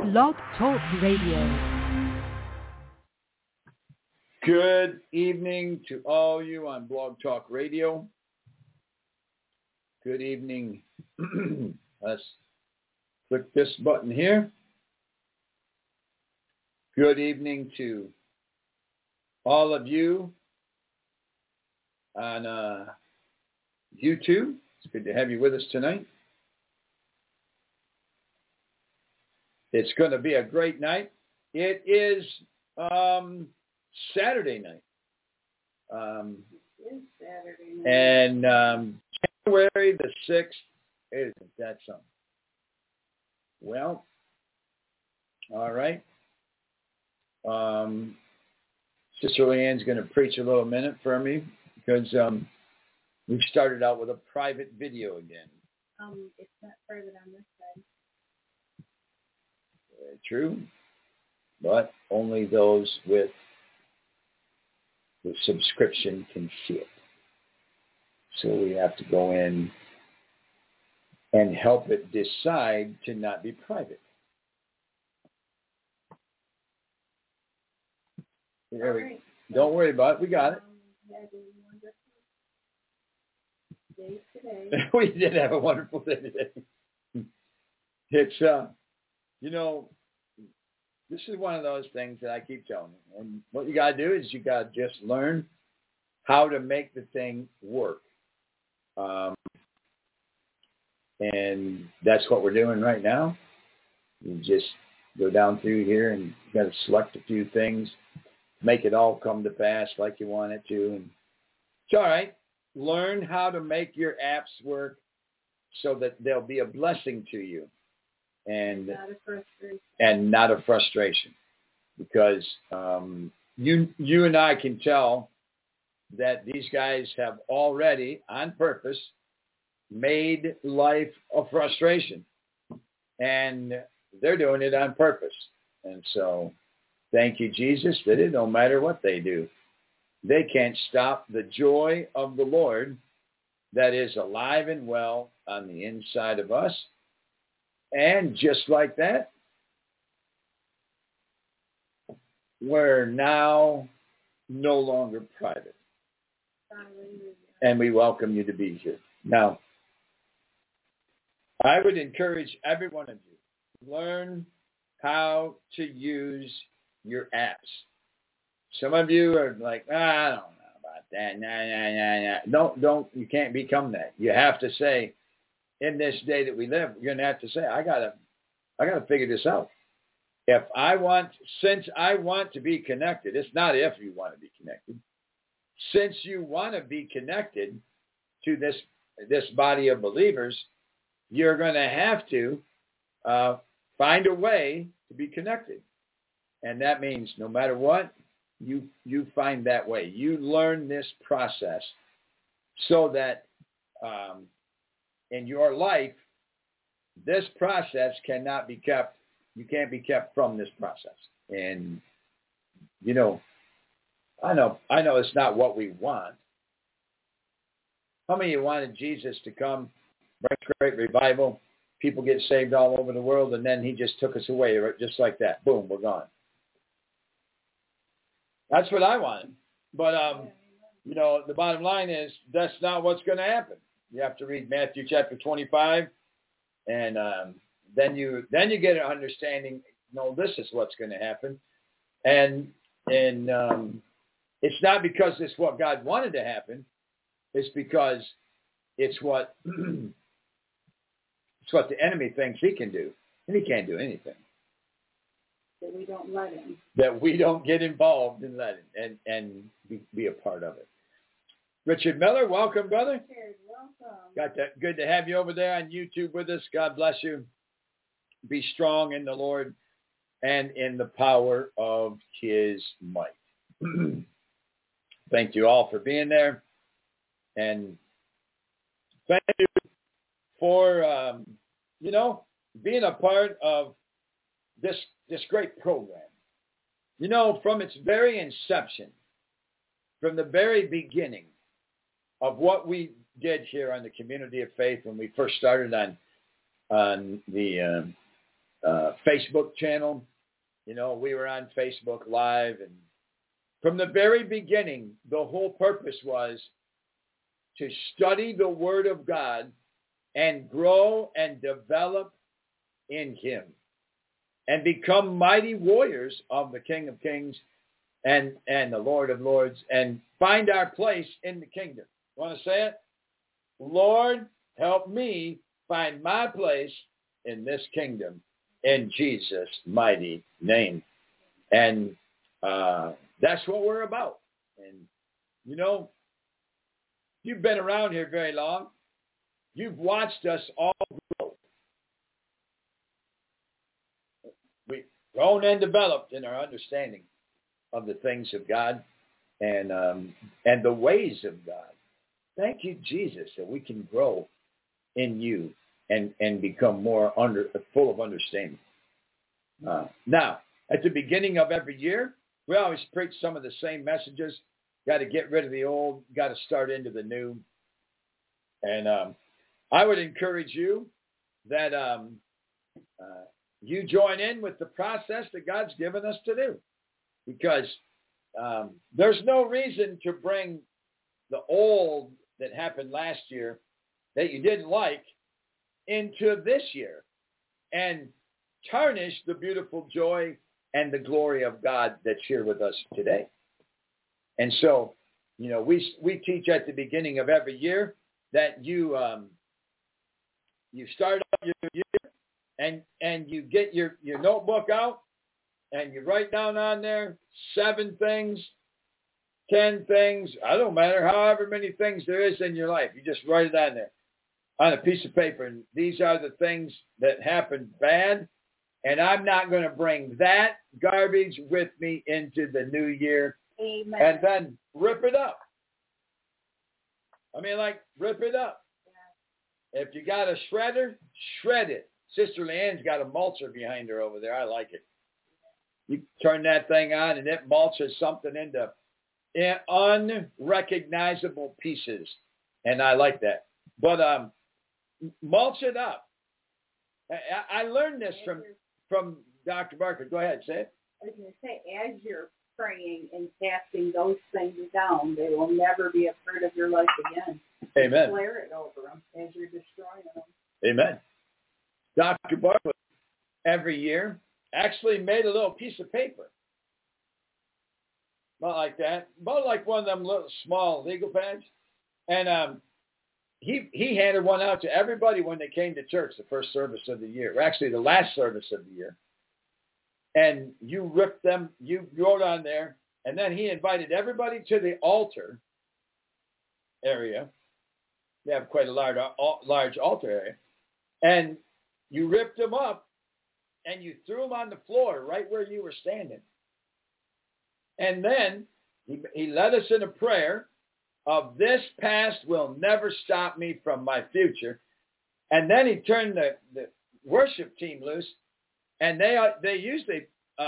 Blog Talk Radio. Good evening to all you on Blog Talk Radio. Good evening. Let's click this button here. Good evening to all of you on YouTube. It's good to have you with us tonight. It's going to be a great night. It is Saturday night. It is Saturday night. And January the 6th, isn't that something? Well, all right. Sister Leanne's going to preach a little minute for me because we've started out with a private video again. It's not private on this side. True, but only those with the subscription can see it. So we have to go in and help it decide to not be private. There we, Right. Don't worry about it. We got it. Day today. We did have a wonderful day today. It's, this is one of those things that I keep telling you. And what you got to do is you got to just learn how to make the thing work. And that's what we're doing right now. You just go down through here and you got to select a few things, make it all come to pass like you want it to. And it's all right. Learn how to make your apps work so that they'll be a blessing to you. And not a frustration, because you and I can tell that these guys have already, on purpose, made life a frustration, and they're doing it on purpose. And so, thank you, Jesus, that it don't matter what they do, they can't stop the joy of the Lord that is alive and well on the inside of us. And just like that, we're now no longer private. And we welcome you to be here. Now, I would encourage every one of you, learn how to use your apps. Some of you are like, I don't know about that. Don't, you can't become that. You have to say, in this day that we live, you're going to have to say, I gotta figure this out. Since I want to be connected, it's not if you want to be connected. Since you want to be connected to this body of believers, you're going to have to find a way to be connected. And that means no matter what, you find that way. You learn this process so that in your life, this process cannot be kept. You can't be kept from this process. And, I know it's not what we want. How many of you wanted Jesus to come, bring great revival, people get saved all over the world, and then he just took us away just like that? Boom, we're gone. That's what I wanted. But, the bottom line is that's not what's going to happen. You have to read Matthew chapter 25, and then you get an understanding. No, this is what's going to happen, and it's not because it's what God wanted to happen. It's because it's what the enemy thinks he can do, and he can't do anything. That we don't let him. That we don't get involved and let him and be a part of it. Richard Miller, welcome, brother. Welcome. Good to have you over there on YouTube with us. God bless you. Be strong in the Lord and in the power of his might. Thank you all for being there. And thank you for, being a part of this great program. From its very inception, from the very beginning of what we did here on the Community of Faith when we first started on the Facebook channel. You know, we were on Facebook Live, and from the very beginning, the whole purpose was to study the Word of God and grow and develop in Him and become mighty warriors of the King of Kings and the Lord of Lords and find our place in the kingdom. Want to say it? Lord, help me find my place in this kingdom in Jesus' mighty name. And that's what we're about. And, you know, you've been around here very long. You've watched us all grow. We've grown and developed in our understanding of the things of God and the ways of God. Thank you, Jesus, that we can grow in you and become more full of understanding. Now, at the beginning of every year, we always preach some of the same messages. Got to get rid of the old, got to start into the new. And I would encourage you that you join in with the process that God's given us to do. Because there's no reason to bring the old that happened last year that you didn't like into this year and tarnish the beautiful joy and the glory of God that's here with us today. And so, you know, we teach at the beginning of every year that you start out your year and you get your notebook out and you write down on there 7 things, 10 things, I don't matter, however many things there is in your life. You just write it on there on a piece of paper. And these are the things that happened bad. And I'm not going to bring that garbage with me into the new year. Amen. And then rip it up. I mean, like, rip it up. Yeah. If you got a shredder, shred it. Sister Leanne's got a mulcher behind her over there. I like it. You turn that thing on, and it mulches something into unrecognizable pieces. And I like that. But mulch it up. I learned this from Dr. Barker. Go ahead, say it. I was going to say, as you're praying and casting those things down, they will never be a part of your life again. Amen. Declare it over them as you're destroying them. Amen. Dr. Barker every year actually made a little piece of paper. Not like that. About like one of them little small legal pads. And he handed one out to everybody when they came to church, the first service of the year. Actually, the last service of the year. And you ripped them, you wrote on there, and then he invited everybody to the altar area. They have quite a large altar area. And you ripped them up, and you threw them on the floor right where you were standing. And then he led us in a prayer of this past will never stop me from my future. And then he turned the worship team loose, and they usually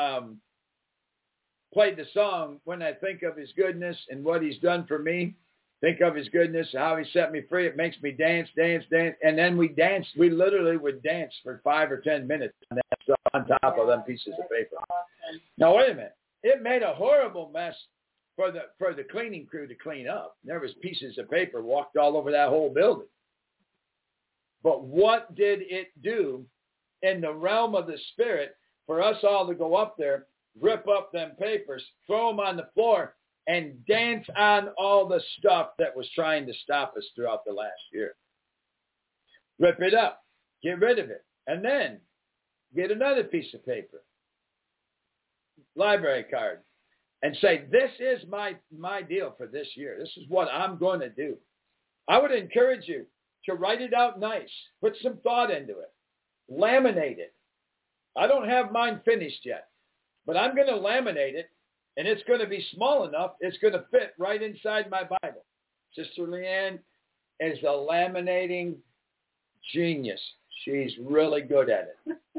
played the song, When I Think of His Goodness and What He's Done for Me. Think of His goodness, how He set me free. It makes me dance, dance, dance. And then we danced. We literally would dance for 5 or 10 minutes on that stuff on top of them pieces of paper. Now, wait a minute. It made a horrible mess for the cleaning crew to clean up. There was pieces of paper walked all over that whole building. But what did it do in the realm of the Spirit for us all to go up there, rip up them papers, throw them on the floor, and dance on all the stuff that was trying to stop us throughout the last year? Rip it up. Get rid of it. And then get another piece of paper, library card, and say, this is my deal for this year. This is what I'm going to do. I would encourage you to write it out nice. Put some thought into it. Laminate it. I don't have mine finished yet, but I'm going to laminate it, and it's going to be small enough. It's going to fit right inside my Bible. Sister Leanne is a laminating genius. She's really good at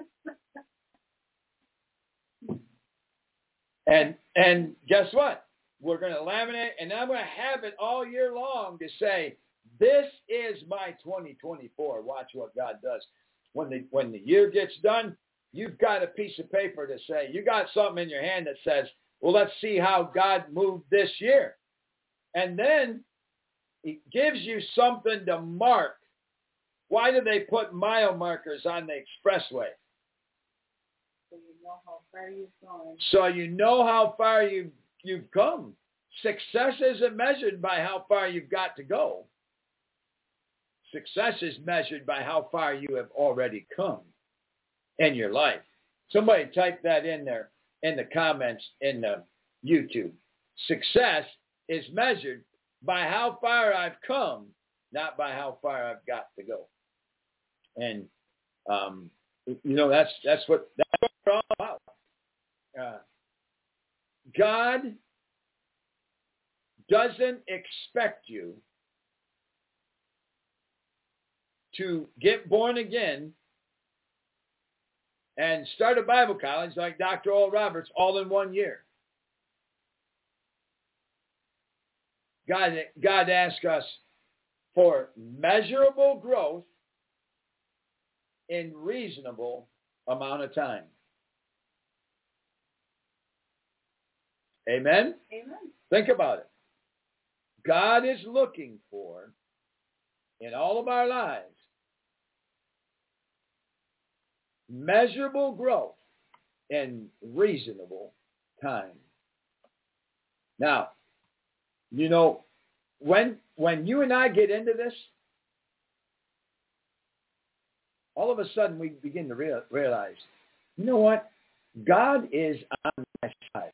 it. And guess what? We're going to laminate, and I'm going to have it all year long to say, this is my 2024. Watch what God does. When the year gets done, you've got a piece of paper to say, you got something in your hand that says, well, let's see how God moved this year. And then it gives you something to mark. Why do they put mile markers on the expressway? So you know how far you've gone. So you know how far you've come. Success isn't measured by how far you've got to go. Success is measured by how far you have already come in your life. Somebody type that in there in the comments in the YouTube. Success is measured by how far I've come, not by how far I've got to go. And that's what we're all about. God doesn't expect you to get born again and start a Bible college like Dr. Oral Roberts all in 1 year. God asks us for measurable growth in reasonable amount of time. Amen? Amen. Think about it. God is looking for, in all of our lives, measurable growth in reasonable time. Now, when you and I get into this, all of a sudden we begin to realize, you know what? God is on my side.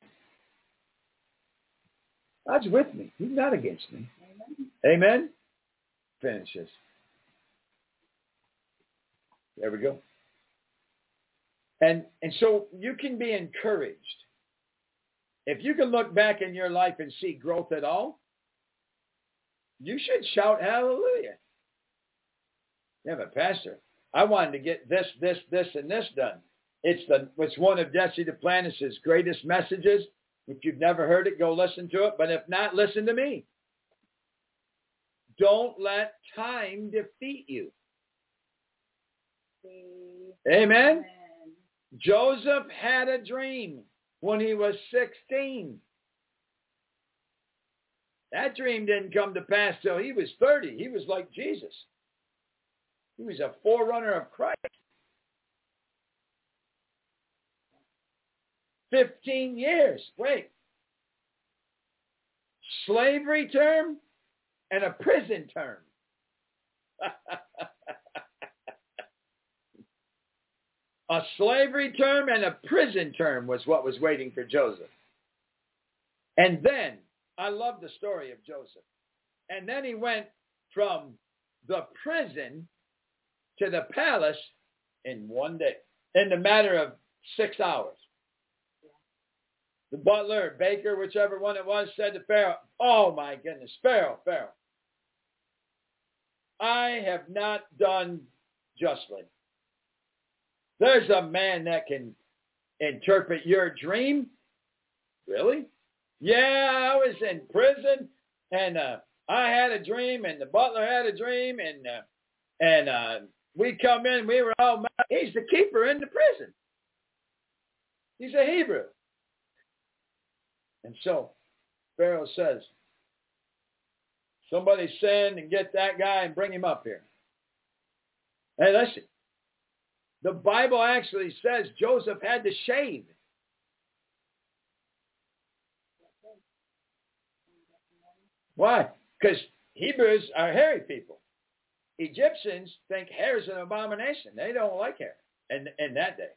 God's with me. He's not against me. Amen? Amen? Finish this. There we go. And so you can be encouraged. If you can look back in your life and see growth at all, you should shout hallelujah. Yeah, but Pastor, I wanted to get this, and this done. It's one of Jesse Duplantis' greatest messages. If you've never heard it, go listen to it. But if not, listen to me. Don't let time defeat you. Amen? Joseph had a dream when he was 16. That dream didn't come to pass till he was 30. He was like Jesus. He was a forerunner of Christ. 15 years. Wait. Slavery term and a prison term. A slavery term and a prison term was what was waiting for Joseph. And then, I love the story of Joseph. And then he went from the prison to the palace in 1 day, in the matter of 6 hours. The butler, baker, whichever one it was, said to Pharaoh, oh my goodness, Pharaoh, I have not done justly. There's a man that can interpret your dream. Really? Yeah, I was in prison, and I had a dream, and the butler had a dream, and we come in, we were all mad. He's the keeper in the prison. He's a Hebrew. And so Pharaoh says, somebody send and get that guy and bring him up here. Hey, listen. The Bible actually says Joseph had to shave. Why? Because Hebrews are hairy people. Egyptians think hair is an abomination. They don't like hair in that day.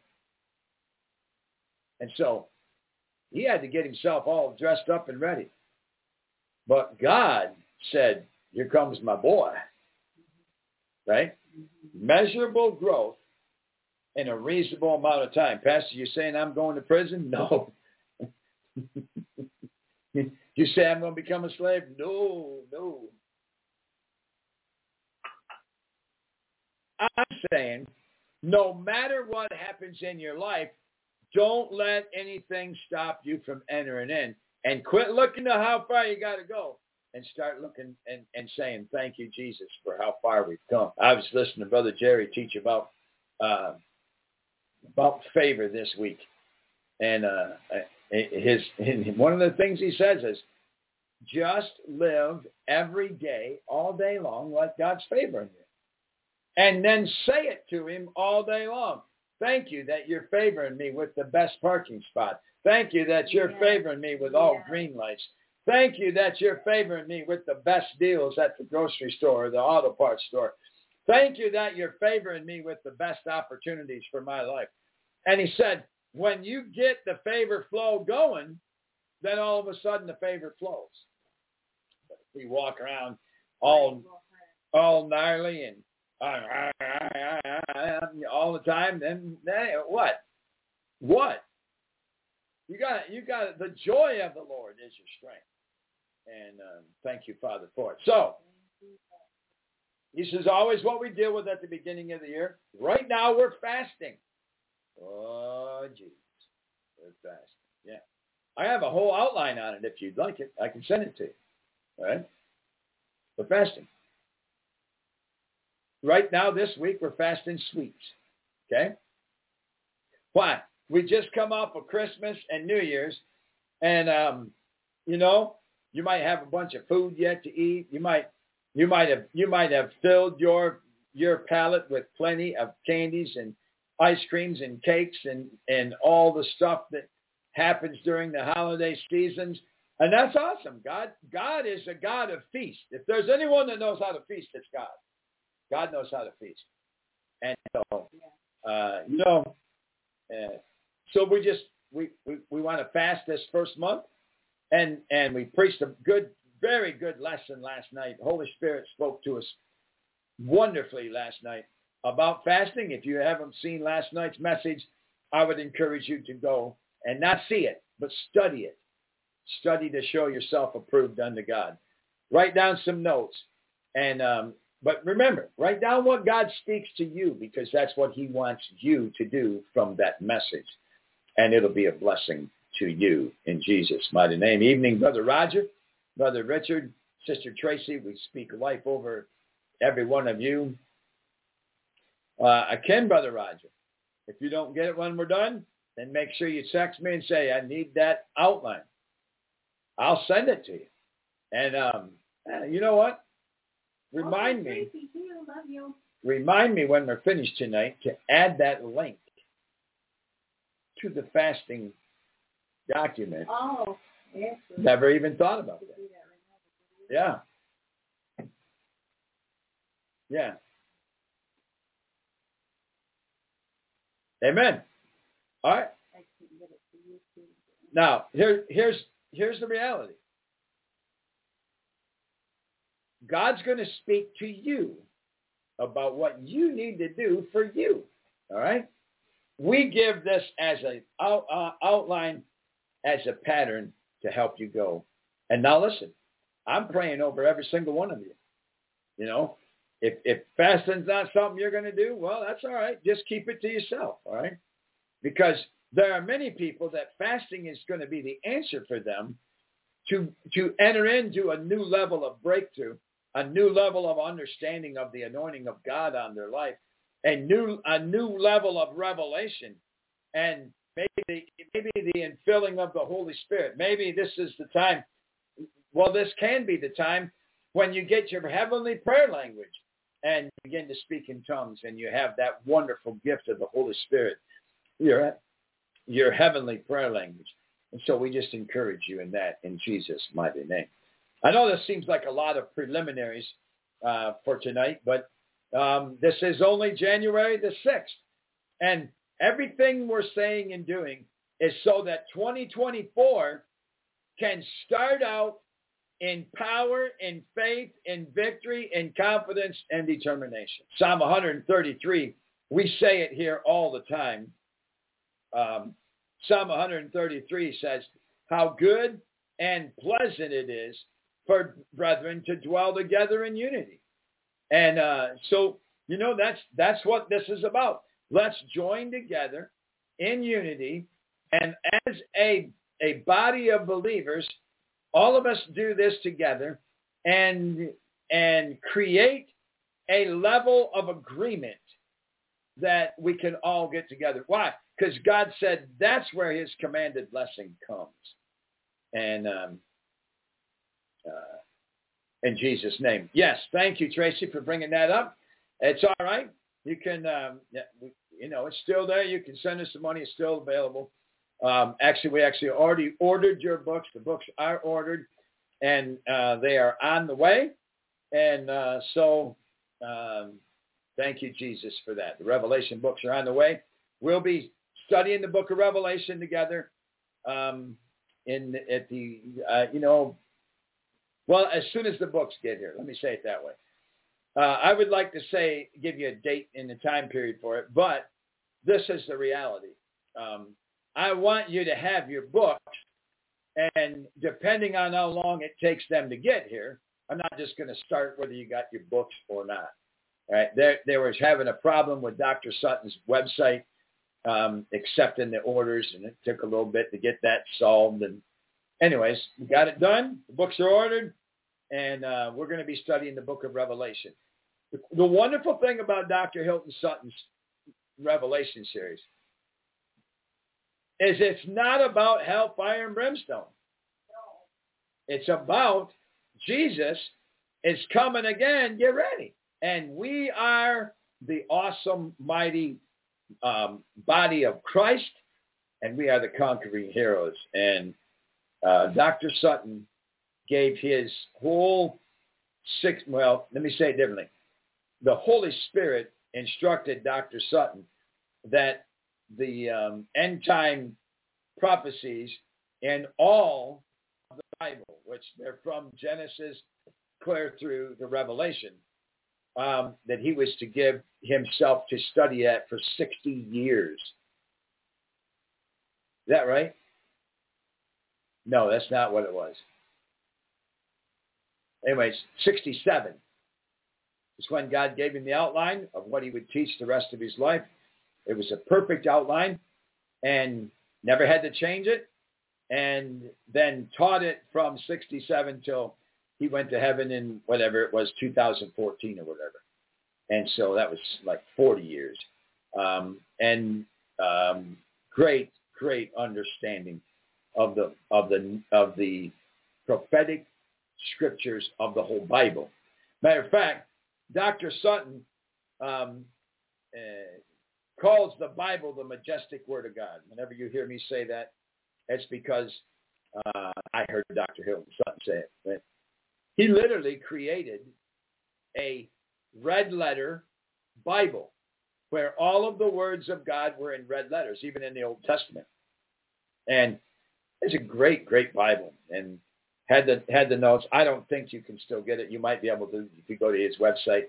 And so he had to get himself all dressed up and ready. But God said, here comes my boy. Right? Measurable growth in a reasonable amount of time. Pastor, you saying I'm going to prison? No. You say I'm going to become a slave? No. I'm saying no matter what happens in your life, don't let anything stop you from entering in. And quit looking to how far you got to go and start looking and saying, thank you, Jesus, for how far we've come. I was listening to Brother Jerry teach about about favor this week. And one of the things he says is, just live every day, all day long, like God's favoring you. And then say it to him all day long. Thank you that you're favoring me with the best parking spot. Thank you that you're favoring me with all green lights. Thank you that you're favoring me with the best deals at the grocery store or the auto parts store. Thank you that you're favoring me with the best opportunities for my life. And he said, when you get the favor flow going, then all of a sudden the favor flows. But if we walk around all gnarly and all the time, then what? What? You got the joy of the Lord is your strength. And thank you, Father, for it. So, this is always what we deal with at the beginning of the year. Right now, we're fasting. Oh, Jesus. We're fasting. Yeah. I have a whole outline on it if you'd like it. I can send it to you. All right? We're fasting. Right now, this week, we're fasting sweets. Okay? Why? We just come off of Christmas and New Year's, and you might have a bunch of food yet to eat. You might have filled your palate with plenty of candies and ice creams and cakes and all the stuff that happens during the holiday seasons, and that's awesome. God is a God of feast. If there's anyone that knows how to feast, it's God. God knows how to feast, and so we want to fast this first month, and we preached a very good lesson last night. The Holy Spirit spoke to us wonderfully last night about fasting. If you haven't seen last night's message, I would encourage you to go and not see it, but study it. Study to show yourself approved unto God. Write down some notes, but remember, write down what God speaks to you, because that's what he wants you to do from that message. And it'll be a blessing to you in Jesus' mighty name. Evening, Brother Roger, Brother Richard, Sister Tracy. We speak life over every one of you. Again, Brother Roger, if you don't get it when we're done, then make sure you text me and say, I need that outline. I'll send it to you. And you know what? Remind me when we're finished tonight to add that link to the fasting document. Oh, yes. Never even thought about that. Yeah. Yeah. Amen. All right. Now, here's the reality. God's going to speak to you about what you need to do for you. All right? We give this as an outline, as a pattern to help you go. And now listen, I'm praying over every single one of you. You know, if fasting's not something you're going to do, well, that's all right. Just keep it to yourself, all right? Because there are many people that fasting is going to be the answer for them to enter into a new level of breakthrough, a new level of understanding of the anointing of God on their life, a new level of revelation, and maybe the infilling of the Holy Spirit. Maybe this is the time. Well, this can be the time when you get your heavenly prayer language and begin to speak in tongues, and you have that wonderful gift of the Holy Spirit, your heavenly prayer language. And so we just encourage you in that in Jesus' mighty name. I know this seems like a lot of preliminaries for tonight, but this is only January the 6th. And everything we're saying and doing is so that 2024 can start out in power, in faith, in victory, in confidence, and determination. Psalm 133, we say it here all the time. Psalm 133 says, how good and pleasant it is for brethren to dwell together in unity. And so, you know, that's what this is about. Let's join together in unity, and as a body of believers, all of us do this together and create a level of agreement that we can all get together. Why? Because God said that's where his commanded blessing comes. And in Jesus' name. Yes, thank you, Tracy, for bringing that up. It's all right. You can, it's still there. You can send us the money. It's still available. Actually, we already ordered your books. The books are ordered, and they are on the way. And thank you, Jesus, for that. The Revelation books are on the way. We'll be studying the book of Revelation together as soon as the books get here. Let me say it that way. I would like to give you a date and a time period for it, but this is the reality. I want you to have your books, and depending on how long it takes them to get here, I'm not just going to start whether you got your books or not. All right? They was having a problem with Dr. Sutton's website accepting the orders, and it took a little bit to get that solved. And anyways, we got it done. The books are ordered, and we're going to be studying the book of Revelation. The wonderful thing about Dr. Hilton Sutton's Revelation series is it's not about hellfire and brimstone. It's about Jesus is coming again. Get ready. And we are the awesome, mighty body of Christ, and we are the conquering heroes. And Dr. Sutton gave his whole let me say it differently. The Holy Spirit instructed Dr. Sutton that the end time prophecies in all of the Bible, which they're from Genesis clear through the Revelation, that he was to give himself to study at for 60 years. Is that right? No, that's not what it was. Anyways, 67 is when God gave him the outline of what he would teach the rest of his life. It was a perfect outline and never had to change it, and then taught it from 67 till he went to heaven in whatever it was, 2014 or whatever. And so that was like 40 years. Great understanding of the prophetic scriptures of the whole Bible. Matter of fact, Dr. Sutton calls the Bible the majestic Word of God. Whenever you hear me say that, it's because I heard Dr. Hilton Sutton say it. But he literally created a red letter Bible where all of the words of God were in red letters, even in the Old Testament. And it's a great, great Bible. And had the notes. I don't think you can still get it. You might be able to if you go to his website,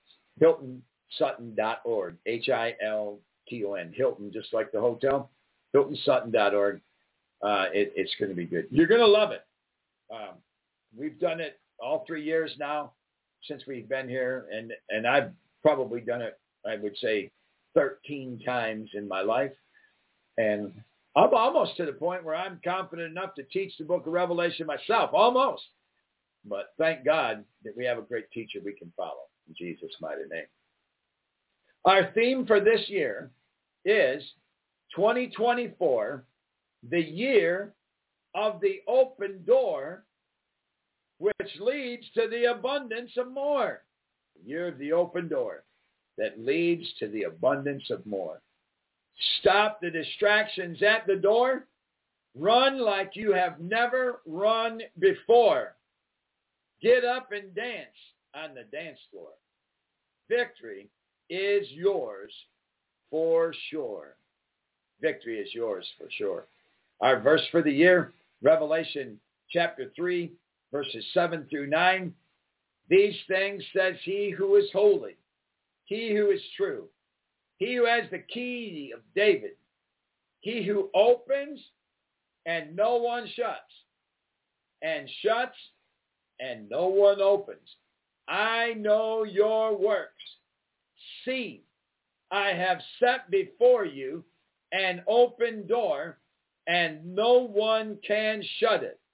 HiltonSutton.org, HILTON, Hilton, just like the hotel, HiltonSutton.org. It's going to be good. You're going to love it. We've done it all 3 years now since we've been here, and I've probably done it, I would say, 13 times in my life. And I'm almost to the point where I'm confident enough to teach the book of Revelation myself, almost. But thank God that we have a great teacher we can follow in Jesus' mighty name. Our theme for this year is 2024, the year of the open door, which leads to the abundance of more. The year of the open door that leads to the abundance of more. Stop the distractions at the door. Run like you have never run before. Get up and dance on the dance floor. Victory is yours for sure. Victory is yours for sure. Our verse for the year, Revelation chapter 3, verses 7 through 9. These things says he who is holy, he who is true, he who has the key of David, he who opens and no one shuts, and shuts and no one opens. I know your works. See, I have set before you an open door, and no one can shut it.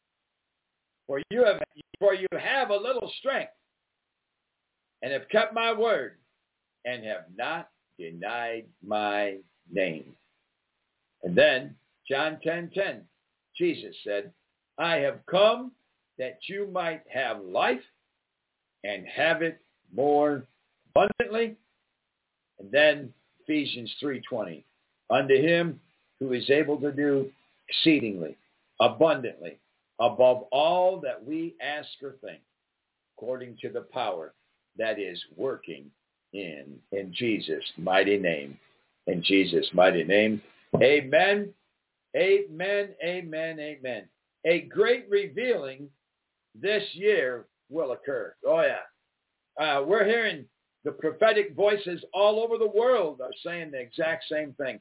For you have a little strength, and have kept my word, and have not denied my name. And then, John 10:10, Jesus said, I have come that you might have life and have it more abundantly. And then Ephesians 3:20, unto him who is able to do exceedingly, abundantly, above all that we ask or think, according to the power that is working in Jesus' mighty name. In Jesus' mighty name. Amen. Amen. Amen. Amen. A great revealing this year will occur. Oh, yeah. We're hearing the prophetic voices all over the world are saying the exact same thing.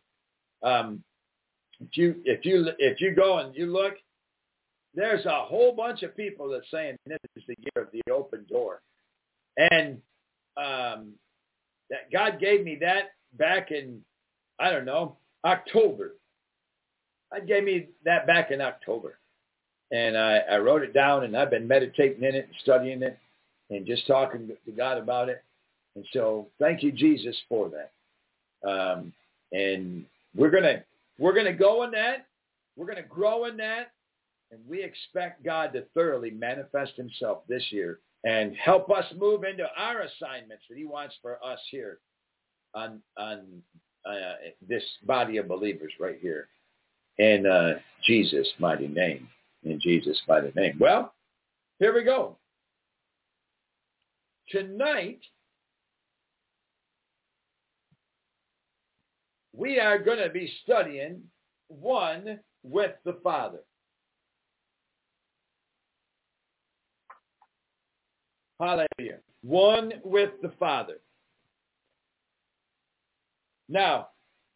If you go and you look, there's a whole bunch of people that saying this is the year of the open door. And that God gave me that back in, I don't know, October. God gave me that back in October. And I wrote it down, and I've been meditating in it and studying it and just talking to God about it. And so thank you, Jesus, for that. And we're gonna go in that. We're going to grow in that. And we expect God to thoroughly manifest himself this year and help us move into our assignments that he wants for us here on this body of believers right here. In Jesus' mighty name. In Jesus' mighty name. Well, here we go. Tonight, we are going to be studying one with the Father. Hallelujah. One with the Father. Now,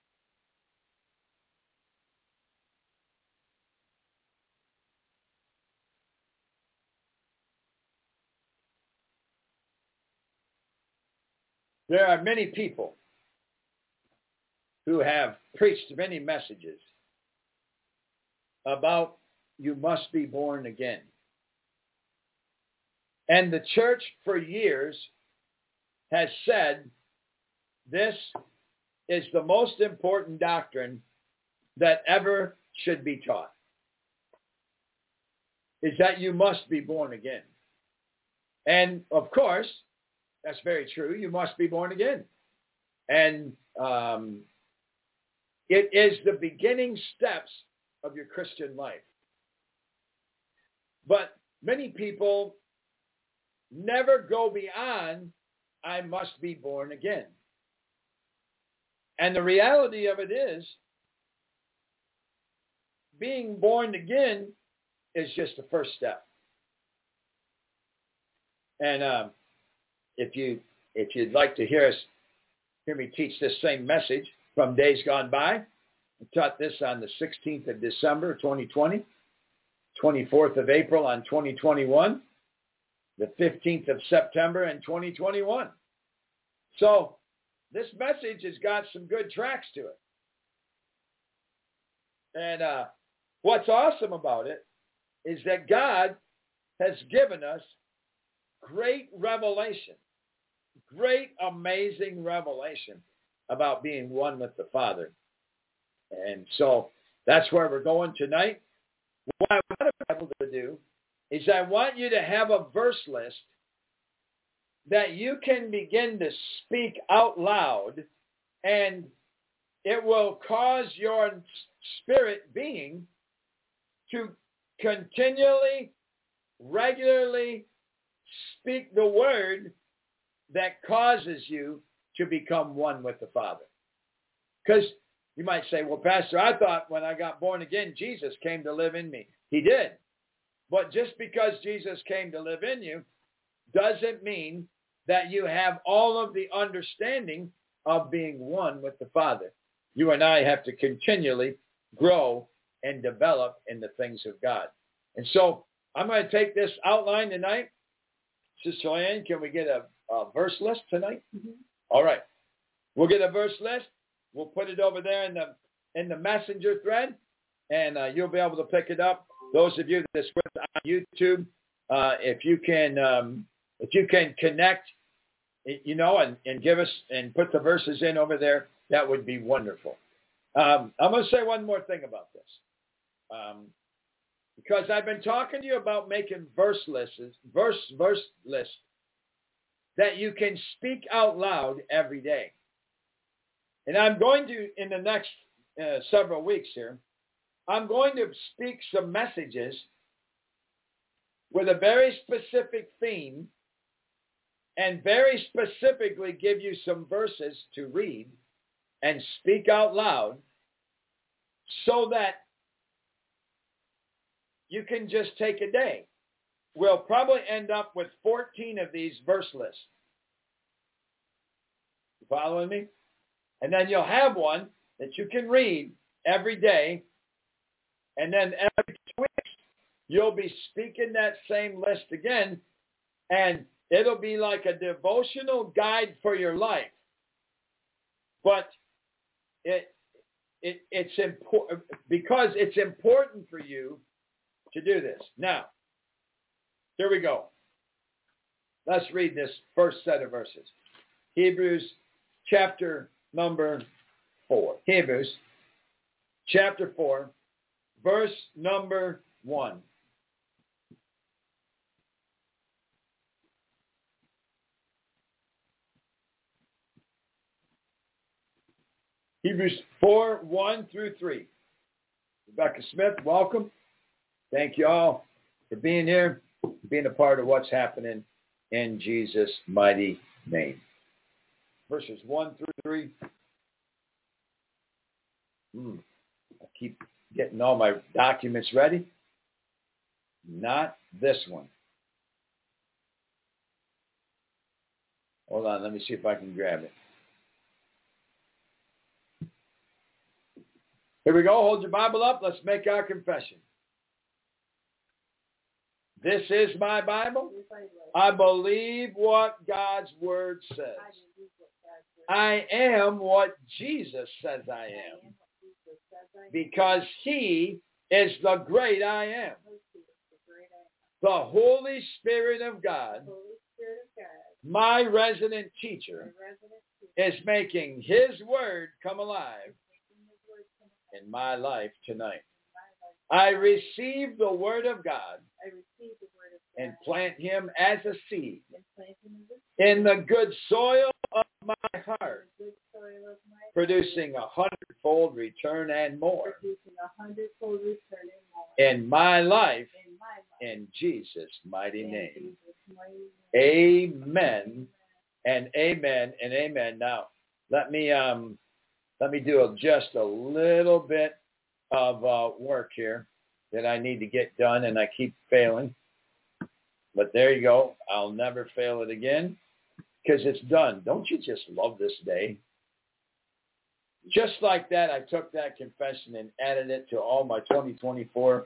there are many people who have preached many messages about you must be born again. And the church for years has said this is the most important doctrine that ever should be taught, is that you must be born again. And of course, that's very true. You must be born again. And it is the beginning steps of your Christian life. But many people never go beyond, I must be born again. And the reality of it is, being born again is just the first step. And if you'd like to hear me teach this same message from days gone by, I taught this on the 16th of December, 2020, 24th of April on 2021, the 15th of September in 2021. So this message has got some good tracks to it. And what's awesome about it is that God has given us great revelation, great, amazing revelation about being one with the Father. And so that's where we're going tonight. What I want to be able to do is I want you to have a verse list that you can begin to speak out loud, and it will cause your spirit being to continually, regularly speak the word that causes you to become one with the Father. Because you might say, well, Pastor, I thought when I got born again, Jesus came to live in me. He did. But just because Jesus came to live in you doesn't mean that you have all of the understanding of being one with the Father. You and I have to continually grow and develop in the things of God. And so I'm going to take this outline tonight. Sister Joanne, can we get a verse list tonight? Mm-hmm. All right. We'll get a verse list. We'll put it over there in the messenger thread, and you'll be able to pick it up. Those of you that's with on YouTube, if you can connect and give us and put the verses in over there, that would be wonderful. I'm going to say one more thing about this. Because I've been talking to you about making verse lists that you can speak out loud every day. And I'm going to, in the next several weeks here, I'm going to speak some messages with a very specific theme and very specifically give you some verses to read and speak out loud so that you can just take a day. We'll probably end up with 14 of these verse lists. You following me? And then you'll have one that you can read every day. And then every 2 weeks, you'll be speaking that same list again. And it'll be like a devotional guide for your life. But it's important because it's important for you to do this. Now, here we go. Let's read this first set of verses. Hebrews chapter number 4. Hebrews chapter 4, verse number 1. Hebrews 4, 1 through 3. Rebecca Smith, welcome. Thank you all for being here, being a part of what's happening in Jesus' mighty name. Verses 1 through 3. I keep getting all my documents ready. Not this one. Hold on, let me see if I can grab it. Here we go. Hold your Bible up. Let's make our confession. This is my Bible. I believe what God's Word says. I am what Jesus says I am. Because He is the great I am. The Holy Spirit of God, my resident teacher, is making His Word come alive in my life tonight. I receive the Word of God and plant Him as a seed in the good soil of my heart, producing 100-fold return and more in my life, in Jesus' mighty name. Amen and amen and amen. Now, let me do just a little bit of work here that I need to get done, and I keep failing. But there you go. I'll never fail it again because it's done. Don't you just love this day? Just like that, I took that confession and added it to all my 2024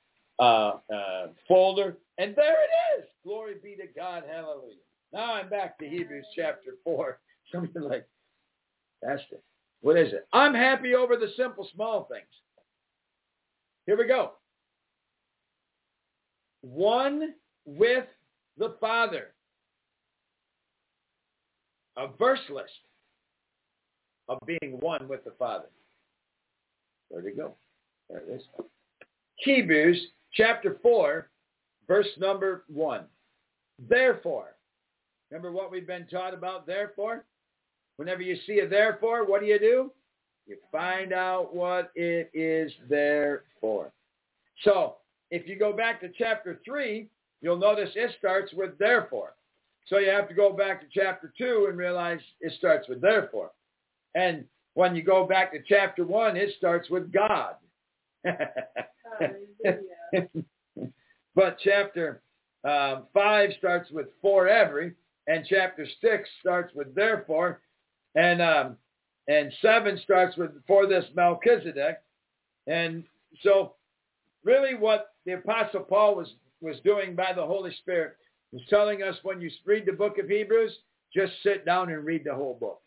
folder, and there it is. Glory be to God. Hallelujah. Now I'm back to Hebrews chapter 4. Something like, that's it. What is it? I'm happy over the simple, small things. Here we go. One with the Father. A verse list of being one with the Father. There we go. There it is. Hebrews chapter 4, verse number 1. Therefore. Remember what we've been taught about therefore? Whenever you see a therefore, what do? You find out what it is there for. So, if you go back to chapter 3, you'll notice it starts with therefore. So you have to go back to chapter 2 and realize it starts with therefore. And when you go back to chapter 1, it starts with God. But chapter 5 starts with for every, and chapter 6 starts with therefore. And 7 starts with for this Melchizedek. And so really what the Apostle Paul was doing by the Holy Spirit was telling us when you read the book of Hebrews, just sit down and read the whole book.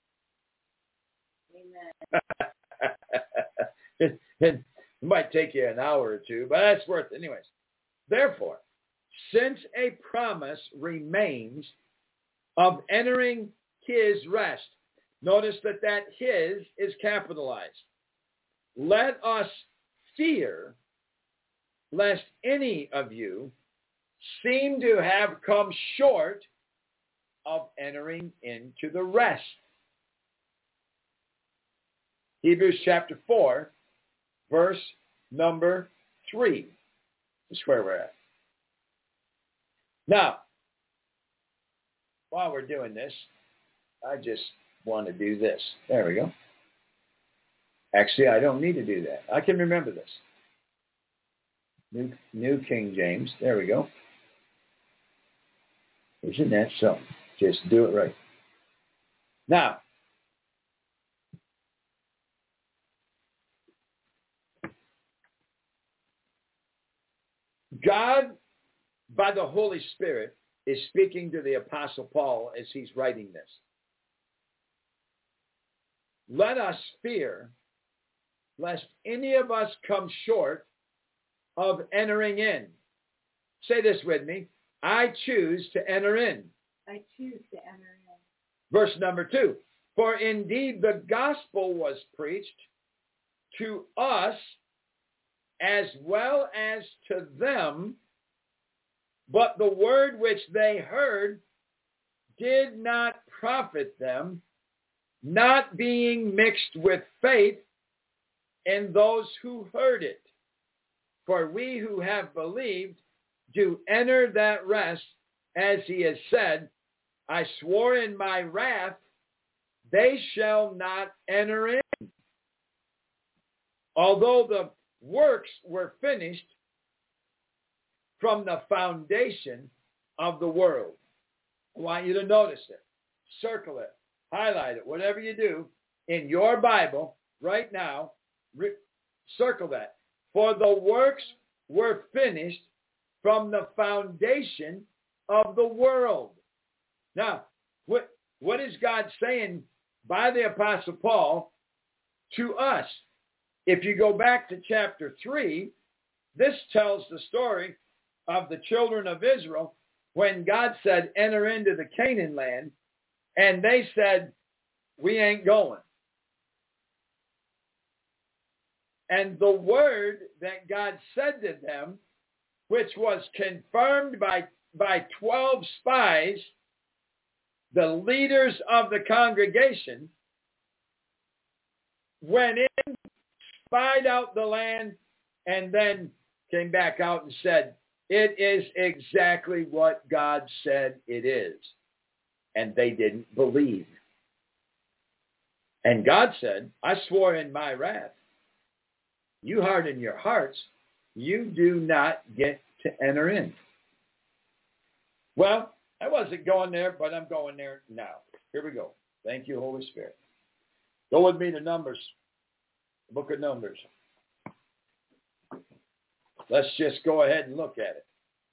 Amen. It might take you an hour or two, but that's worth it anyways. Therefore, since a promise remains, of entering his rest. Notice that his is capitalized. Let us fear lest any of you seem to have come short of entering into the rest. Hebrews chapter 4, verse number 3 is where we're at. Now, while we're doing this, I just want to do this. There we go. Actually, I don't need to do that. I can remember this. New King James. There we go. Isn't that something? Just do it right. Now, God, by the Holy Spirit, is speaking to the Apostle Paul as he's writing this. Let us fear lest any of us come short of entering in. Say this with me. I choose to enter in. I choose to enter in. Verse number 2. For indeed the gospel was preached to us as well as to them, but the word which they heard did not profit them, not being mixed with faith in those who heard it. For we who have believed do enter that rest, as he has said, I swore in my wrath, they shall not enter in. Although the works were finished from the foundation of the world. I want you to notice it. Circle it. Highlight it. Whatever you do in your Bible right now, circle that. For the works were finished from the foundation of the world. Now, what is God saying by the Apostle Paul to us? If you go back to chapter 3, this tells the story of the children of Israel when God said, enter into the Canaan land, and they said, we ain't going. And the word that God said to them, which was confirmed by 12 spies, the leaders of the congregation, went in, spied out the land, and then came back out and said, it is exactly what God said it is. And they didn't believe. And God said, I swore in my wrath, you harden your hearts, you do not get to enter in. Well, I wasn't going there, but I'm going there now. Here we go. Thank you, Holy Spirit. Go with me to Numbers, the book of Numbers. Let's just go ahead and look at it.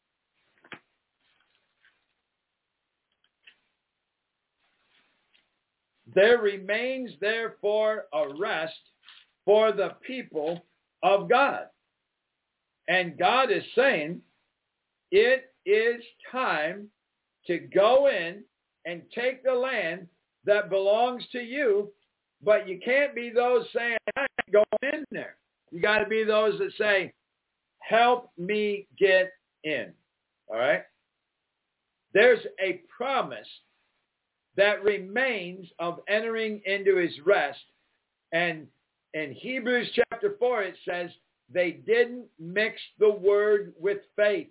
There remains, therefore, a rest for the people of God. And God is saying, it is time to go in and take the land that belongs to you, but you can't be those saying, I ain't going in there. You got to be those that say, help me get in. All right? There's a promise that remains of entering into his rest. And in Hebrews chapter 4, it says, they didn't mix the word with faith.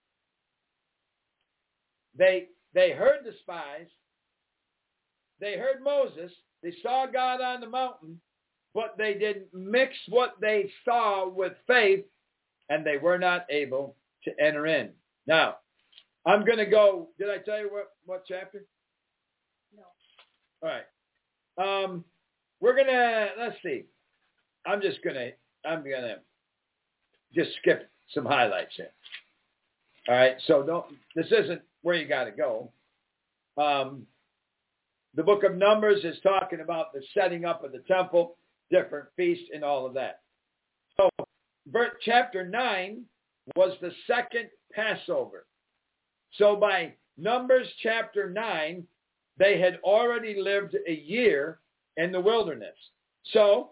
They heard the spies. They heard Moses. They saw God on the mountain, but they didn't mix what they saw with faith, and they were not able to enter in. Now, I'm going to go, did I tell you what chapter? No. All right. We're going to, let's see. I'm going to just skip some highlights here. All right. So this isn't where you got to go. The book of Numbers is talking about the setting up of the temple, different feasts, and all of that. So chapter 9 was the second Passover. So by Numbers chapter 9, they had already lived a year in the wilderness. So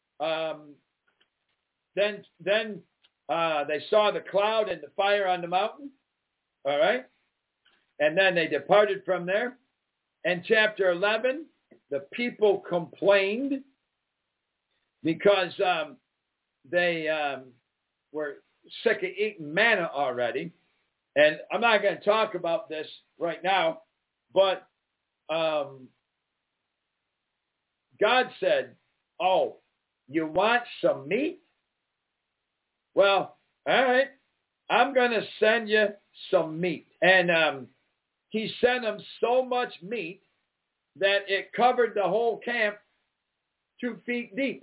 then they saw the cloud and the fire on the mountain. All right. And then they departed from there. In chapter 11, the people complained because they were sick of eating manna already. And I'm not going to talk about this right now, but God said, oh, you want some meat? Well, all right, I'm going to send you some meat. And he sent them so much meat that it covered the whole camp 2 feet deep.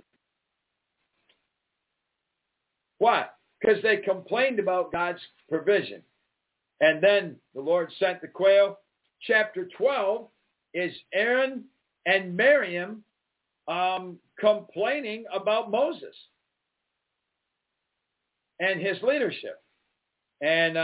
Why? Because they complained about God's provision. And then the Lord sent the quail. Chapter 12 is Aaron and Miriam complaining about Moses and his leadership. And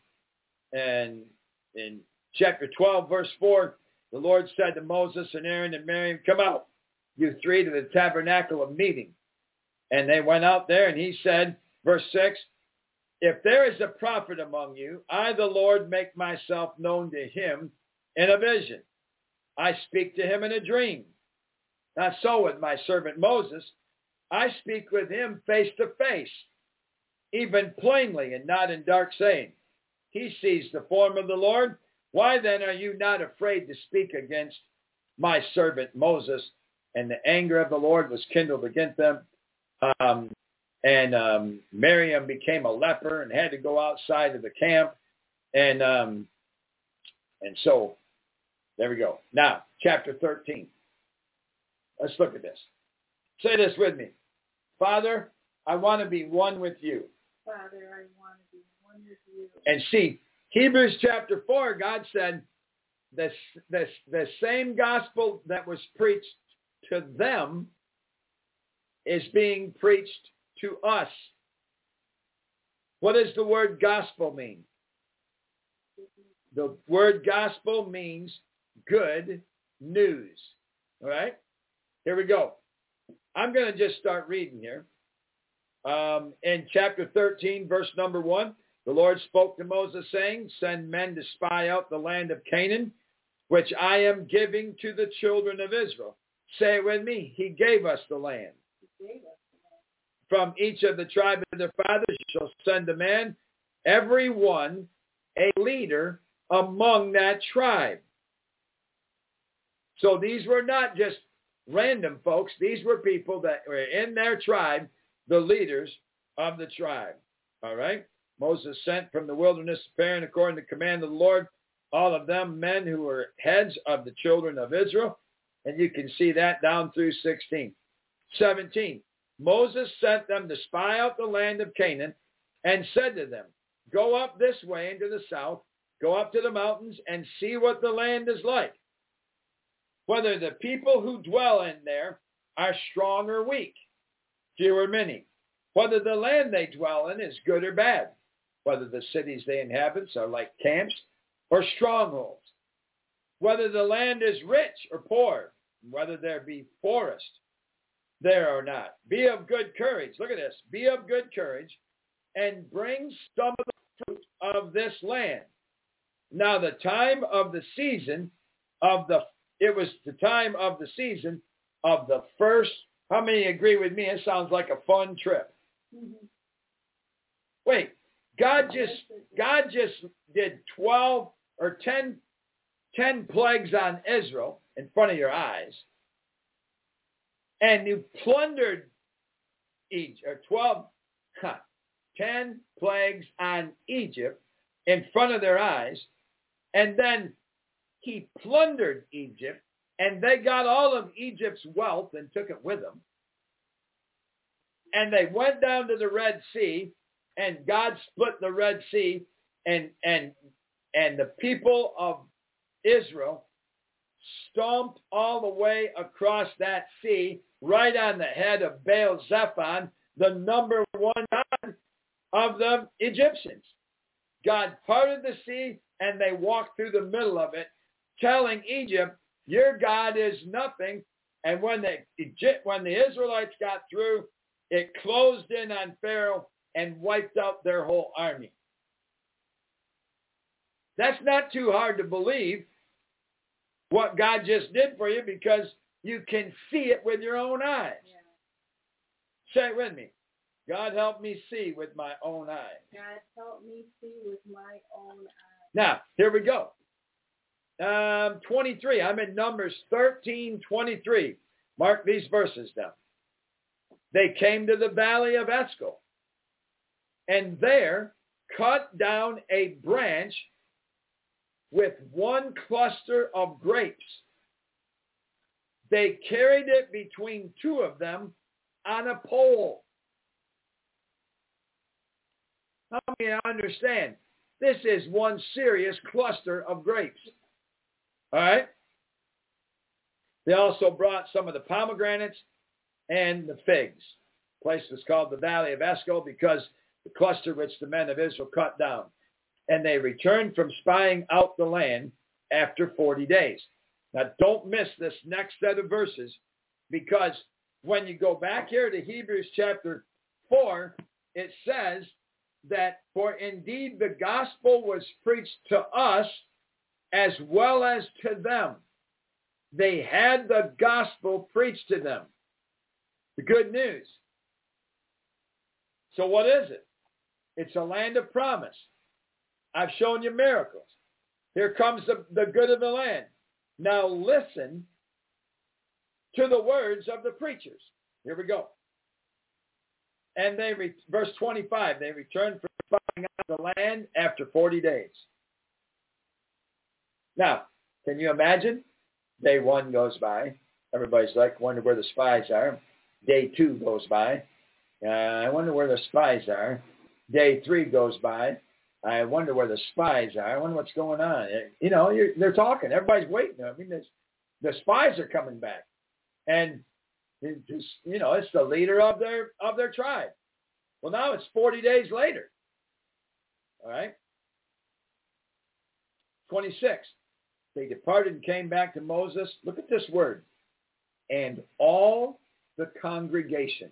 in chapter 12, verse 4, the Lord said to Moses and Aaron and Miriam, come out, you three, to the tabernacle of meeting. And they went out there, and he said, verse 6, if there is a prophet among you, I, the Lord, make myself known to him in a vision. I speak to him in a dream. Not so with my servant Moses. I speak with him face to face, even plainly and not in dark saying. He sees the form of the Lord. Why then are you not afraid to speak against my servant Moses? And the anger of the Lord was kindled against them. And Miriam became a leper and had to go outside of the camp. And so there we go. Now, chapter 13. Let's look at this. Say this with me. Father, I want to be one with you. Father, I want to be one with you. And see, Hebrews chapter 4, God said the same gospel that was preached to them is being preached to us. What does the word gospel mean? The word gospel means good news. All right? Here we go. I'm going to just start reading here. In chapter 13, verse number 1, the Lord spoke to Moses, saying, send men to spy out the land of Canaan, which I am giving to the children of Israel. Say it with me. He gave us the land. From each of the tribes of their fathers you shall send a man, every one a leader among that tribe. So these were not just random folks. These were people that were in their tribe, the leaders of the tribe. All right? Moses sent from the wilderness to Paran according to the command of the Lord, all of them men who were heads of the children of Israel. And you can see that down through 16. 17. Moses sent them to spy out the land of Canaan and said to them, go up this way into the south, go up to the mountains and see what the land is like, whether the people who dwell in there are strong or weak, few or many, whether the land they dwell in is good or bad, whether the cities they inhabit are like camps or strongholds, whether the land is rich or poor, whether there be forest there or not. Be of good courage. Look at this. Be of good courage and bring some of the fruit of this land. Now the time of the season it was the time of the season of the first. How many agree with me? It sounds like a fun trip. Mm-hmm. Wait, God just did 12 or 10 plagues on Israel in front of your eyes. And you plundered Egypt, 10 plagues on Egypt in front of their eyes. And then he plundered Egypt, and they got all of Egypt's wealth and took it with them. And they went down to the Red Sea, and God split the Red Sea, and the people of Israel stomped all the way across that sea, right on the head of Baal-Zephon, the number one god of the Egyptians. God parted the sea, and they walked through the middle of it, telling Egypt, your God is nothing. And when the Israelites got through, it closed in on Pharaoh and wiped out their whole army. That's not too hard to believe what God just did for you, because you can see it with your own eyes. Yeah. Say it with me. God help me see with my own eyes. God help me see with my own eyes. Now, here we go. 23. I'm in Numbers 13:23. Mark these verses down. They came to the valley of Eshcol, and there cut down a branch with one cluster of grapes. They carried it between two of them on a pole. How many understand? This is one serious cluster of grapes. All right? They also brought some of the pomegranates and the figs. The place was called the Valley of Eshcol because the cluster which the men of Israel cut down. And they returned from spying out the land after 40 days. Now, don't miss this next set of verses, because when you go back here to Hebrews chapter 4, it says that, for indeed the gospel was preached to us as well as to them. They had the gospel preached to them. The good news. So what is it? It's a land of promise. I've shown you miracles. Here comes the good of the land. Now listen to the words of the preachers. Here we go. And verse 25, they returned from spying out the land after 40 days. Now, can you imagine? Day 1 goes by. Everybody's like, wonder where the spies are. Day 2 goes by. I wonder where the spies are. Day 3 goes by. I wonder where the spies are. I wonder what's going on. You know, they're talking. Everybody's waiting. I mean, the spies are coming back. And, you know, it's the leader of their tribe. Well, now it's 40 days later. All right? 26. They departed and came back to Moses. Look at this word. And all the congregation.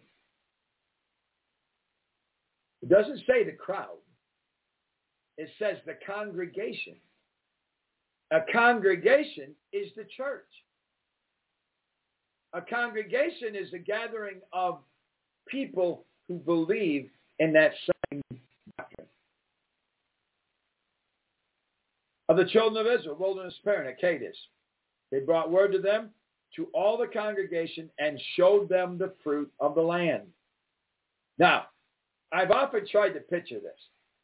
It doesn't say the crowd. It says the congregation. A congregation is the church. A congregation is a gathering of people who believe in that same doctrine. Of the children of Israel, wilderness parent at Kadesh. They brought word to them, to all the congregation, and showed them the fruit of the land. Now, I've often tried to picture this.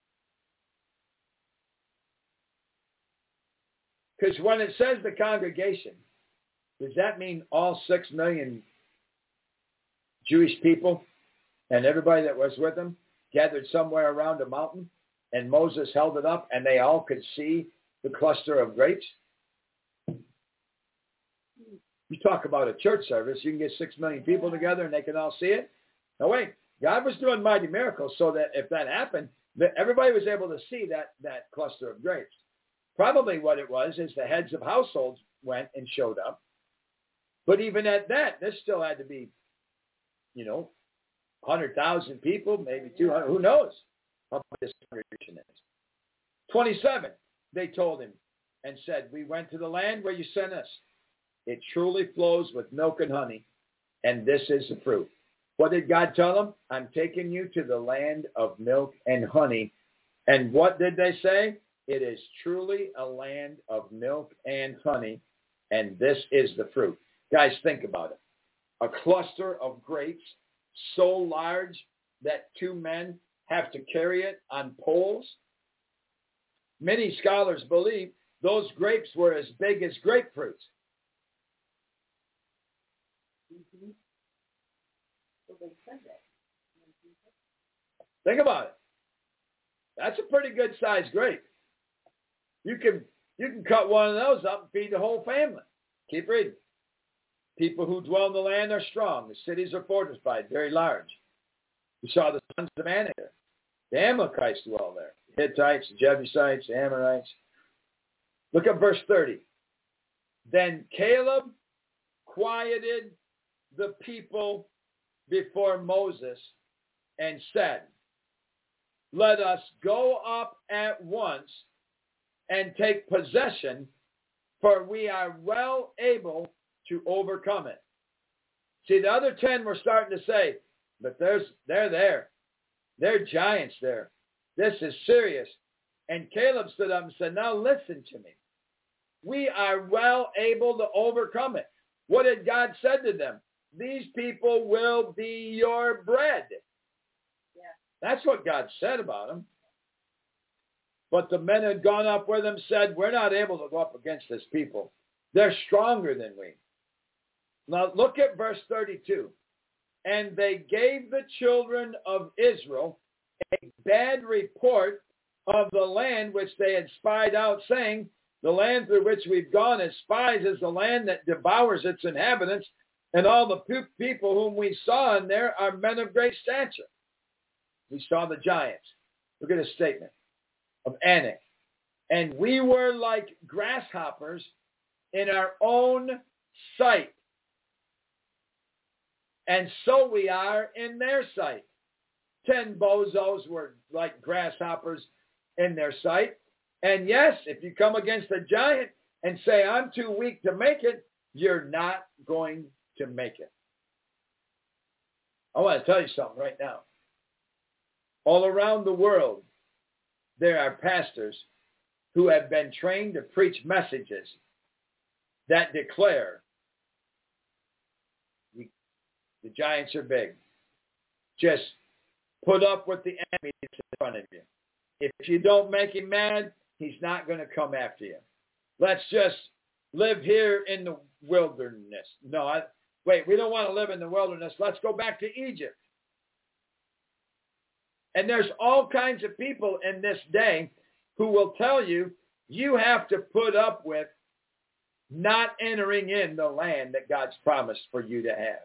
Because when it says the congregation, does that mean all 6 million Jewish people and everybody that was with them gathered somewhere around a mountain, and Moses held it up and they all could see the cluster of grapes? You talk about a church service, you can get 6 million people together and they can all see it. No, wait. God was doing mighty miracles so that if that happened, that everybody was able to see that cluster of grapes. Probably what it was is the heads of households went and showed up. But even at that, this still had to be, 100,000 people, maybe 200. Who knows how big this congregation is. 27, they told him and said, we went to the land where you sent us. It truly flows with milk and honey, and this is the fruit. What did God tell them? I'm taking you to the land of milk and honey. And what did they say? It is truly a land of milk and honey, and this is the fruit. Guys, think about it. A cluster of grapes so large that 2 men have to carry it on poles. Many scholars believe those grapes were as big as grapefruits. Mm-hmm. So they said that. Think about it. That's a pretty good sized grape. You can cut one of those up and feed the whole family. Keep reading. People who dwell in the land are strong. The cities are fortified, very large. We saw the sons of Anak there. The Amalekites dwell there. The Hittites, the Jebusites, the Amorites. Look at verse 30. Then Caleb quieted the people before Moses and said, let us go up at once and take possession, for we are well able to overcome it. See, the other 10 were starting to say, but they're there. They're giants there. This is serious. And Caleb stood up and said, now listen to me. We are well able to overcome it. What had God said to them? These people will be your bread. Yeah. That's what God said about them. But the men had gone up with them, said, we're not able to go up against this people. They're stronger than we. Now look at verse 32. And they gave the children of Israel a bad report of the land which they had spied out, saying, the land through which we've gone as spies is the land that devours its inhabitants, and all the people whom we saw in there are men of great stature. We saw the giants. Look at a statement of Anak. And we were like grasshoppers in our own sight. And so we are in their sight. 10 bozos were like grasshoppers in their sight. And yes, if you come against a giant and say, I'm too weak to make it, you're not going to make it. I want to tell you something right now. All around the world, there are pastors who have been trained to preach messages that declare the giants are big. Just put up with the enemy that's in front of you. If you don't make him mad, he's not going to come after you. Let's just live here in the wilderness. No, we don't want to live in the wilderness. Let's go back to Egypt. And there's all kinds of people in this day who will tell you, you have to put up with not entering in the land that God's promised for you to have.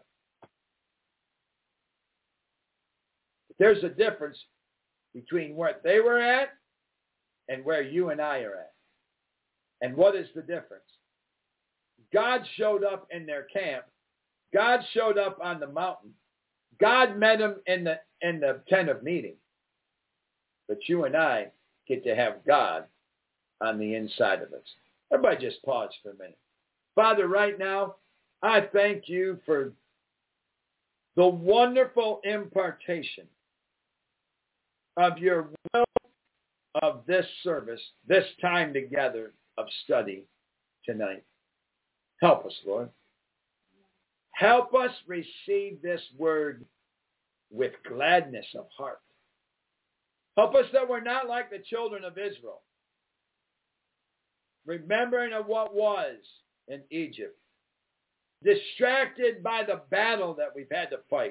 There's a difference between what they were at and where you and I are at. And what is the difference? God showed up in their camp. God showed up on the mountain. God met them in the tent of meeting. But you and I get to have God on the inside of us. Everybody just pause for a minute. Father, right now, I thank you for the wonderful impartation of your will of this service, this time together of study tonight. Help us, Lord. Help us receive this word with gladness of heart. Help us that we're not like the children of Israel, remembering of what was in Egypt, distracted by the battle that we've had to fight.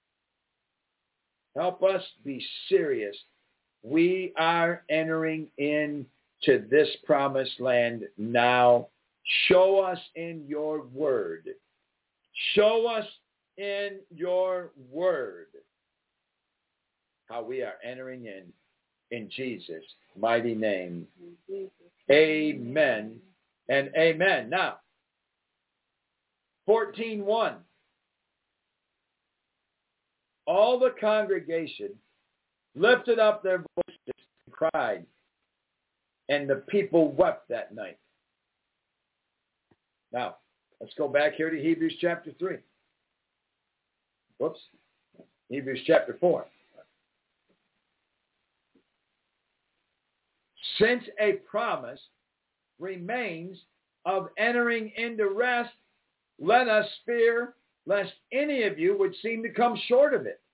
Help us be serious. We are entering into this promised land now. Show us in your word. Show us in your word how we are entering in Jesus' mighty name. Amen and amen. Now, 14:1. All the congregation lifted up their voices and cried, and the people wept that night. Now, let's go back here to Hebrews chapter 3. Whoops. Hebrews chapter 4. Since a promise remains of entering into rest, let us fear lest any of you would seem to come short of it.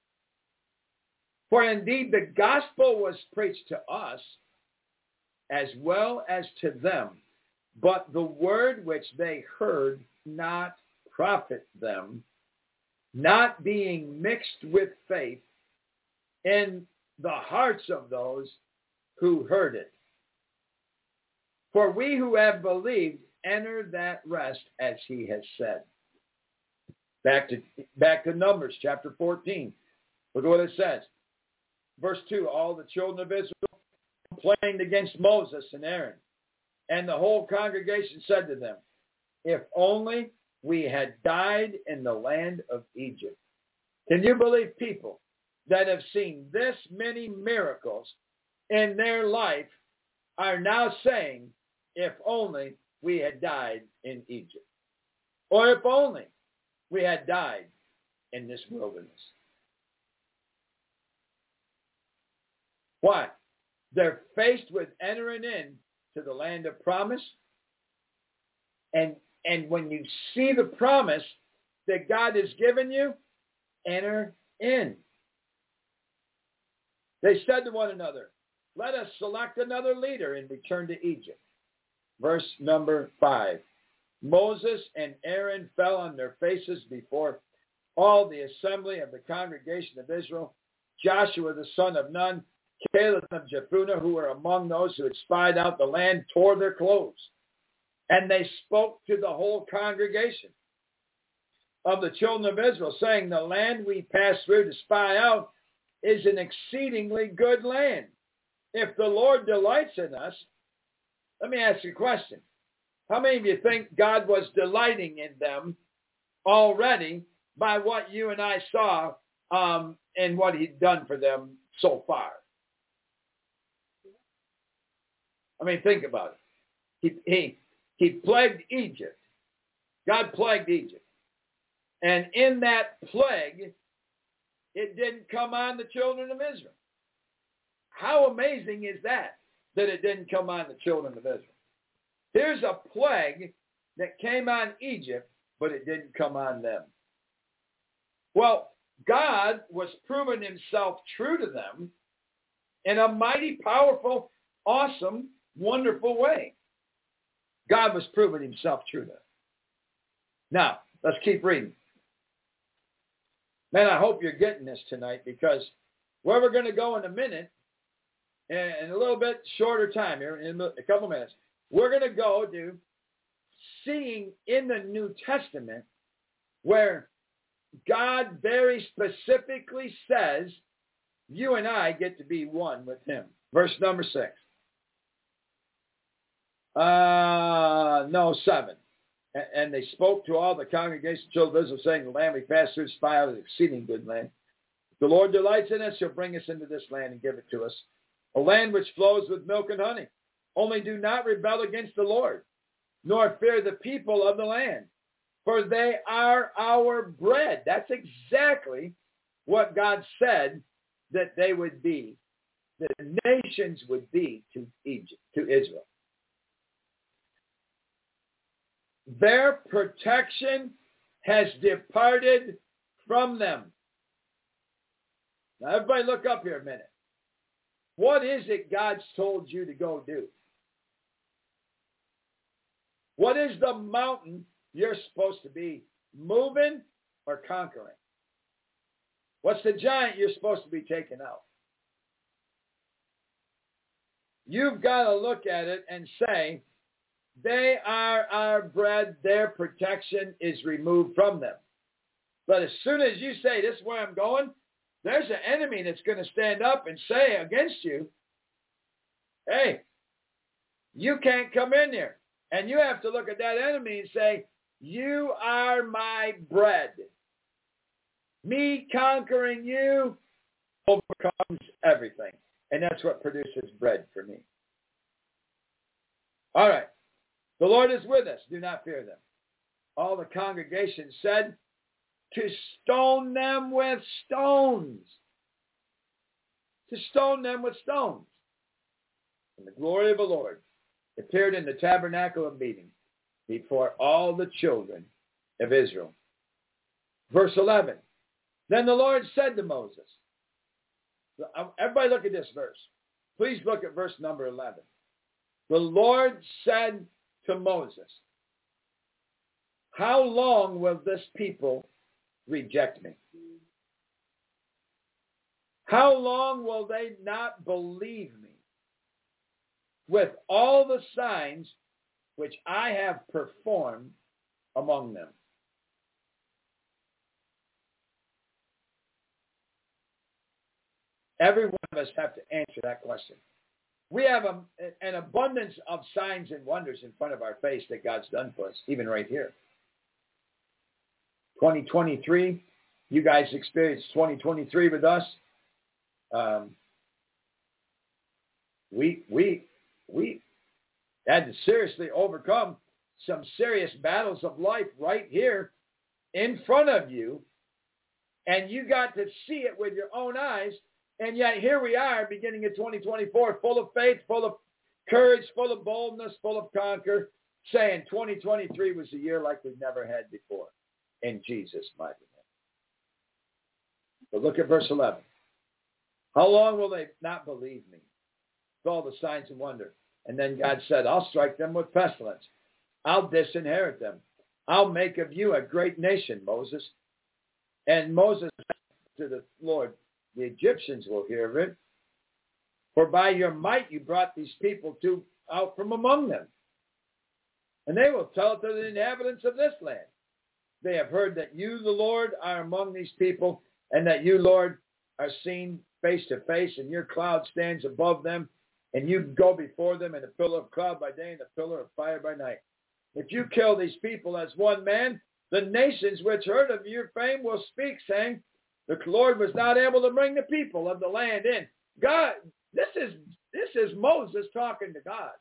For indeed the gospel was preached to us as well as to them, but the word which they heard not profit them, not being mixed with faith in the hearts of those who heard it. For we who have believed enter that rest, as he has said. Back to Numbers chapter 14. Look at what it says. Verse 2, all the children of Israel complained against Moses and Aaron. And the whole congregation said to them, if only we had died in the land of Egypt. Can you believe people that have seen this many miracles in their life are now saying, if only we had died in Egypt? Or if only we had died in this wilderness. Why? They're faced with entering in to the land of promise. And when you see the promise that God has given you, enter in. They said to one another, let us select another leader and return to Egypt. Verse number 5. Moses and Aaron fell on their faces before all the assembly of the congregation of Israel. Joshua the son of Nun, Caleb of Jephunneh, who were among those who had spied out the land, tore their clothes. And they spoke to the whole congregation of the children of Israel, saying, the land we passed through to spy out is an exceedingly good land. If the Lord delights in us, let me ask you a question. How many of you think God was delighting in them already by what you and I saw and what he'd done for them so far? I mean, think about it. He plagued Egypt. God plagued Egypt. And in that plague, it didn't come on the children of Israel. How amazing is that it didn't come on the children of Israel? Here's a plague that came on Egypt, but it didn't come on them. Well, God was proving himself true to them in a mighty, powerful, awesome, wonderful way. God was proving himself true to them. Now, let's keep reading. Man, I hope you're getting this tonight, because where we're going to go in a minute, in a little bit shorter time here, in a couple minutes, we're going to go to seeing in the New Testament where God very specifically says you and I get to be one with him. Verse number 6. 7. And they spoke to all the congregation of children of Israel, saying, the land we passed through to spy out is an exceeding good land. If the Lord delights in us, he'll bring us into this land and give it to us, a land which flows with milk and honey. Only do not rebel against the Lord, nor fear the people of the land, for they are our bread. That's exactly what God said that they would be, that the nations would be to Egypt, to Israel. Their protection has departed from them. Now, everybody look up here a minute. What is it God's told you to go do? What is the mountain you're supposed to be moving or conquering? What's the giant you're supposed to be taking out? You've got to look at it and say, they are our bread, their protection is removed from them. But as soon as you say, this is where I'm going, there's an enemy that's going to stand up and say against you, hey, you can't come in there. And you have to look at that enemy and say, you are my bread. Me conquering you overcomes everything. And that's what produces bread for me. All right. The Lord is with us. Do not fear them. All the congregation said, to stone them with stones. To stone them with stones. And the glory of the Lord appeared in the tabernacle of meeting before all the children of Israel. Verse 11. Then the Lord said to Moses. Everybody look at this verse. Please look at verse number 11. The Lord said to Moses, how long will this people reject me? How long will they not believe me with all the signs which I have performed among them? Every one of us have to answer that question. We have an abundance of signs and wonders in front of our face that God's done for us, even right here. 2023, you guys experienced 2023 with us. We had to seriously overcome some serious battles of life right here in front of you, and you got to see it with your own eyes. And yet here we are, beginning of 2024, full of faith, full of courage, full of boldness, full of conquer, saying 2023 was a year like we've never had before, in Jesus' mighty name. But look at verse 11. How long will they not believe me? With all the signs and wonder. And then God said, I'll strike them with pestilence. I'll disinherit them. I'll make of you a great nation, Moses. And Moses said to the Lord, the Egyptians will hear of it. For by your might you brought these people out from among them. And they will tell it to the inhabitants of this land. They have heard that you, the Lord, are among these people, and that you, Lord, are seen face to face, and your cloud stands above them, and you go before them in a pillar of cloud by day and a pillar of fire by night. If you kill these people as one man, the nations which heard of your fame will speak, saying, the Lord was not able to bring the people of the land in. God, this is Moses talking to God.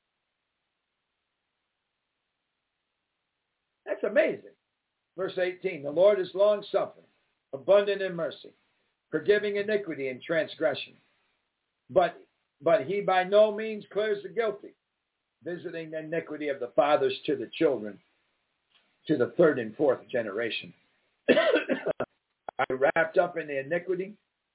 That's amazing. Verse 18, the Lord is long-suffering, abundant in mercy, forgiving iniquity and transgression. But he by no means clears the guilty, visiting the iniquity of the fathers to the children, to the third and fourth generation. Are wrapped up in the iniquity?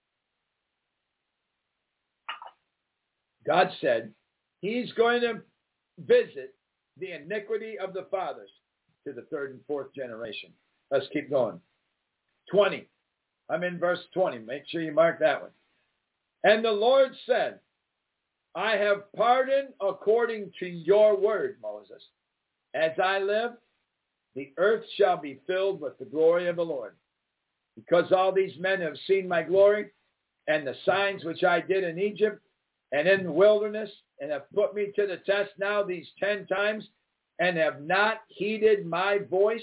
God said he's going to visit the iniquity of the fathers to the third and fourth generation. Let's keep going. 20. I'm in verse 20. Make sure you mark that one. And the Lord said, I have pardoned according to your word, Moses. As I live, the earth shall be filled with the glory of the Lord. Because all these men have seen my glory and the signs which I did in Egypt and in the wilderness, and have put me to the test now these 10 times, and have not heeded my voice,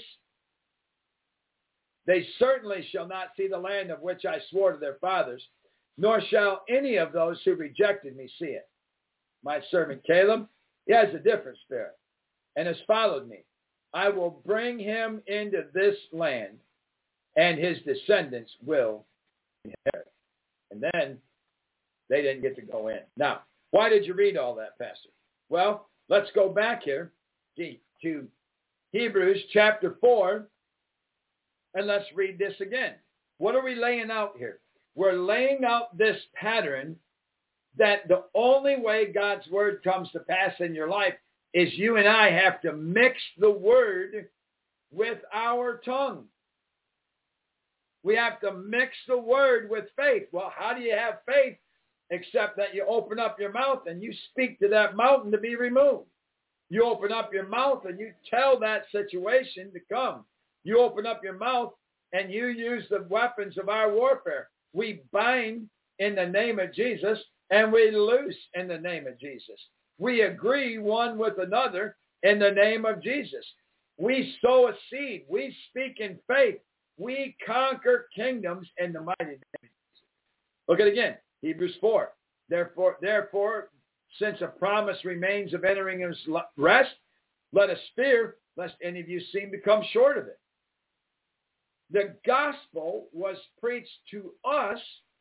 they certainly shall not see the land of which I swore to their fathers, nor shall any of those who rejected me see it. My servant Caleb, he has a different spirit, and has followed me. I will bring him into this land, and his descendants will inherit. And then they didn't get to go in. Now, why did you read all that, Pastor? Well, let's go back here to Hebrews chapter 4, and let's read this again. What are we laying out here? We're laying out this pattern that the only way God's word comes to pass in your life is you and I have to mix the word with our tongue. We have to mix the word with faith. Well, how do you have faith except that you open up your mouth and you speak to that mountain to be removed? You open up your mouth and you tell that situation to come. You open up your mouth and you use the weapons of our warfare. We bind in the name of Jesus and we loose in the name of Jesus. We agree one with another in the name of Jesus. We sow a seed. We speak in faith. We conquer kingdoms in the mighty name of Jesus. Look at it again. Hebrews 4. Therefore, since a promise remains of entering his rest, let us fear lest any of you seem to come short of it. The gospel was preached to us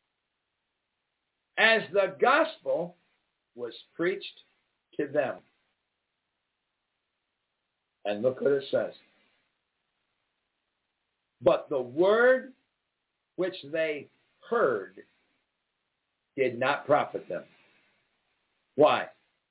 as the gospel was preached to them. And look what it says. But the word which they heard did not profit them. Why?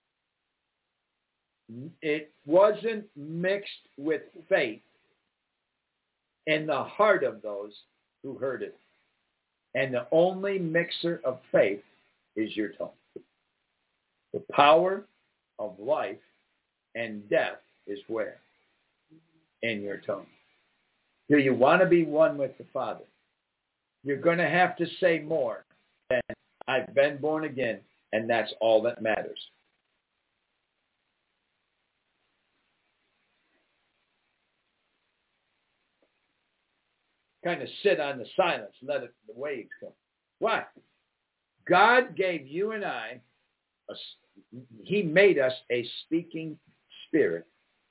It wasn't mixed with faith in the heart of those who heard it. And the only mixer of faith is your tongue. The power of life and death is where? In your tongue. Do you want to be one with the Father? You're going to have to say more than I've been born again, and that's all that matters. kind of sit on the silence and let the waves come. Why? God gave you and I, he made us a speaking spirit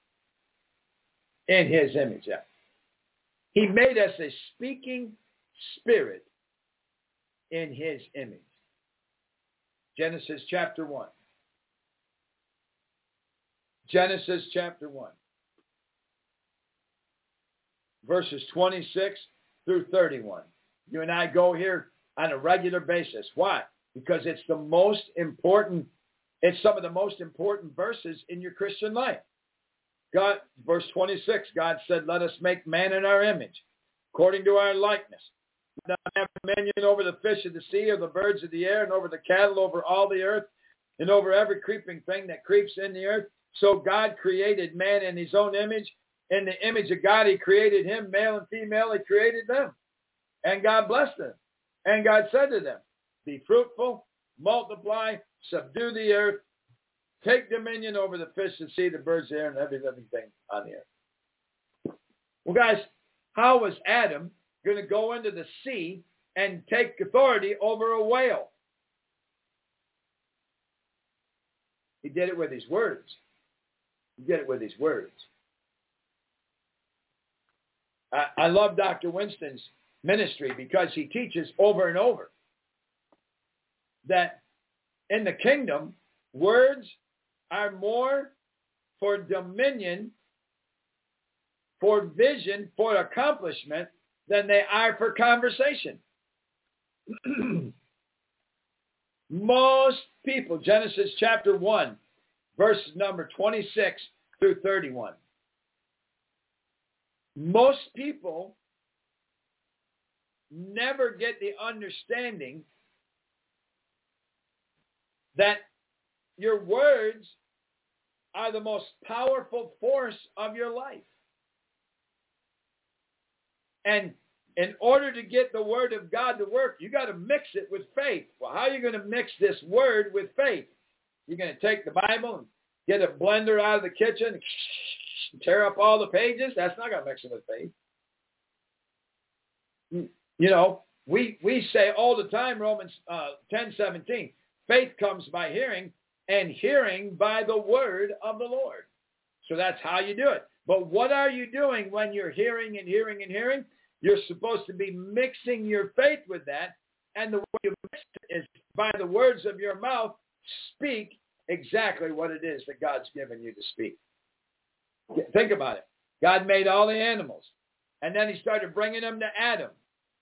in his image. He made us a speaking spirit in his image. Genesis chapter 1. Genesis chapter 1. Verses 26 through 31. You and I go here on a regular basis. Why? Because it's the most important, it's some of the most important verses in your Christian life. God, verse 26, God said, let us make man in our image, according to our likeness. Let them have dominion over the fish of the sea, over the birds of the air, and over the cattle, over all the earth, and over every creeping thing that creeps in the earth. So God created man in his own image. In the image of God, he created him, male and female, he created them. And God blessed them. And God said to them, be fruitful, multiply, subdue the earth, take dominion over the fish of the sea, the birds of the air, and every living thing on the earth. Well, guys, how was Adam going to go into the sea and take authority over a whale? He did it with his words. He did it with his words. I love Dr. Winston's ministry because he teaches over and over that in the kingdom, words are more for dominion, for vision, for accomplishment than they are for conversation. Most people, Genesis chapter 1, verses number 26 through 31. Most people never get the understanding that your words are the most powerful force of your life. And in order to get the word of God to work, you got to mix it with faith. Well, how are you going to mix this word with faith? You're going to take the Bible and get a blender out of the kitchen and tear up all the pages? That's not going to mix it with faith. You know, we say all the time, Romans 10:17, faith comes by hearing, and hearing by the word of the Lord. So that's how you do it. But what are you doing when you're hearing and hearing and hearing? You're supposed to be mixing your faith with that. And the way you mix it is by the words of your mouth, speak exactly what it is that God's given you to speak. Think about it. God made all the animals. And then he started bringing them to Adam.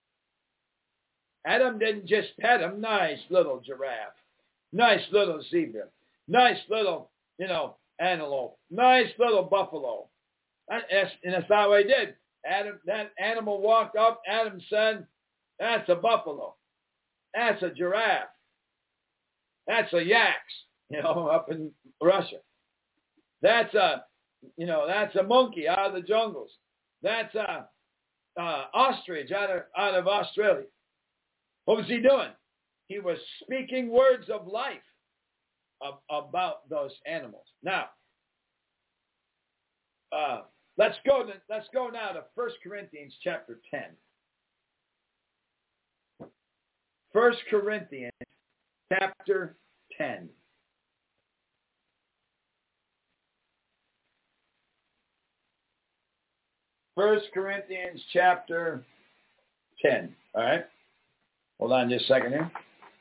Adam didn't just pet him. Nice little giraffe. Nice little zebra. Nice little, antelope. Nice little buffalo. And that's not what he did. That animal walked up. Adam said, that's a buffalo. That's a giraffe. That's a yaks, up in Russia. That's a monkey out of the jungles. That's a ostrich out of Australia. What was he doing? He was speaking words of life about those animals. Now, let's go now to 1 Corinthians chapter 10. 1 Corinthians chapter 10. First Corinthians chapter 10. All right. Hold on just a second here.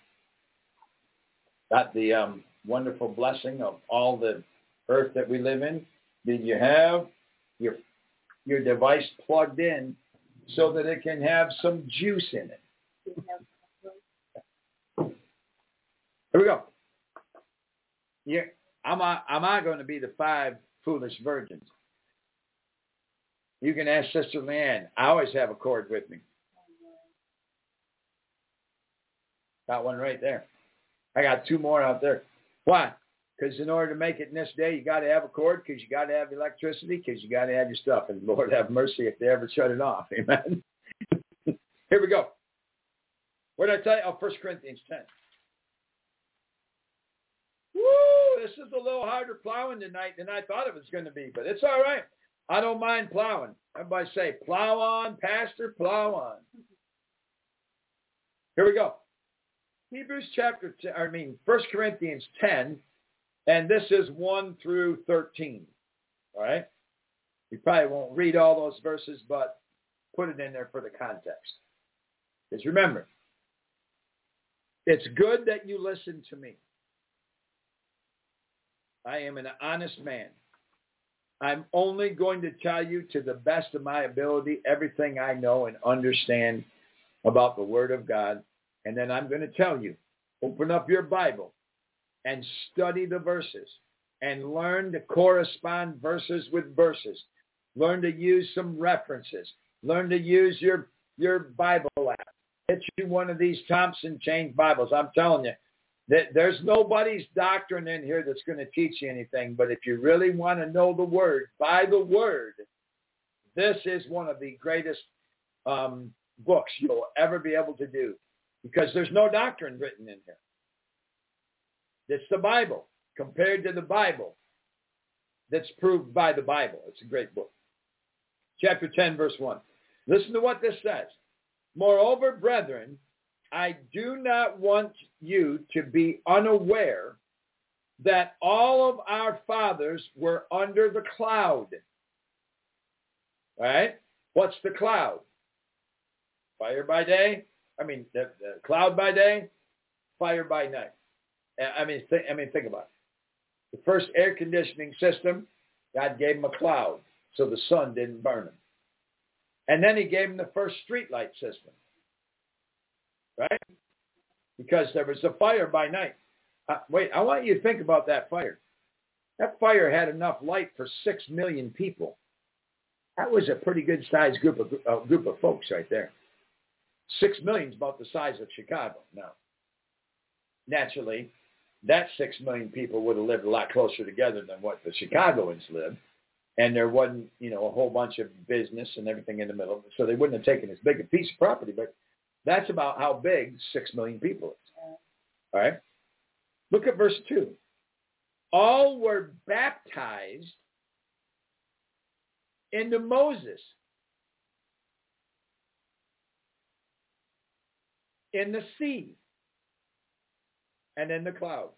Got the wonderful blessing of all the earth that we live in. Did you have your device plugged in so that it can have some juice in it? Here we go. Am I going to be the 5 foolish virgins? You can ask Sister Leanne. I always have a cord with me. Got one right there. I got 2 more out there. Why? Because in order to make it in this day, you got to have a cord, because you got to have electricity, because you got to have your stuff. And Lord have mercy if they ever shut it off. Amen. Here we go. What did I tell you? 1 Corinthians 10. Woo! This is a little harder plowing tonight than I thought it was going to be, but it's all right. I don't mind plowing. Everybody say, plow on, Pastor, plow on. Here we go. Hebrews 1 Corinthians 10, and this is 1 through 13. All right? We probably won't read all those verses, but put it in there for the context. Because remember, it's good that you listen to me. I am an honest man. I'm only going to tell you to the best of my ability everything I know and understand about the Word of God. And then I'm going to tell you, open up your Bible and study the verses and learn to correspond verses with verses. Learn to use some references. Learn to use your Bible app. Get you one of these Thompson Chain Bibles. I'm telling you, that there's nobody's doctrine in here that's going to teach you anything. But if you really want to know the Word, by the Word, this is one of the greatest books you'll ever be able to do. Because there's no doctrine written in here. It's the Bible compared to the Bible that's proved by the Bible. It's a great book. Chapter 10, verse 1. Listen to what this says. Moreover, brethren, I do not want you to be unaware that all of our fathers were under the cloud. All right? What's the cloud? Fire by day. The cloud by day, fire by night. Think about it. The first air conditioning system, God gave them a cloud so the sun didn't burn them. And then he gave them the first street light system. Right? Because there was a fire by night. I want you to think about that fire. That fire had enough light for 6 million people. That was a pretty good-sized group of folks right there. 6 million is about the size of Chicago. Now, naturally, that 6 million people would have lived a lot closer together than what the Chicagoans lived. And there wasn't, a whole bunch of business and everything in the middle. So they wouldn't have taken as big a piece of property. But that's about how big 6 million people is. All right? Look at verse 2. All were baptized into Moses in the sea and in the cloud.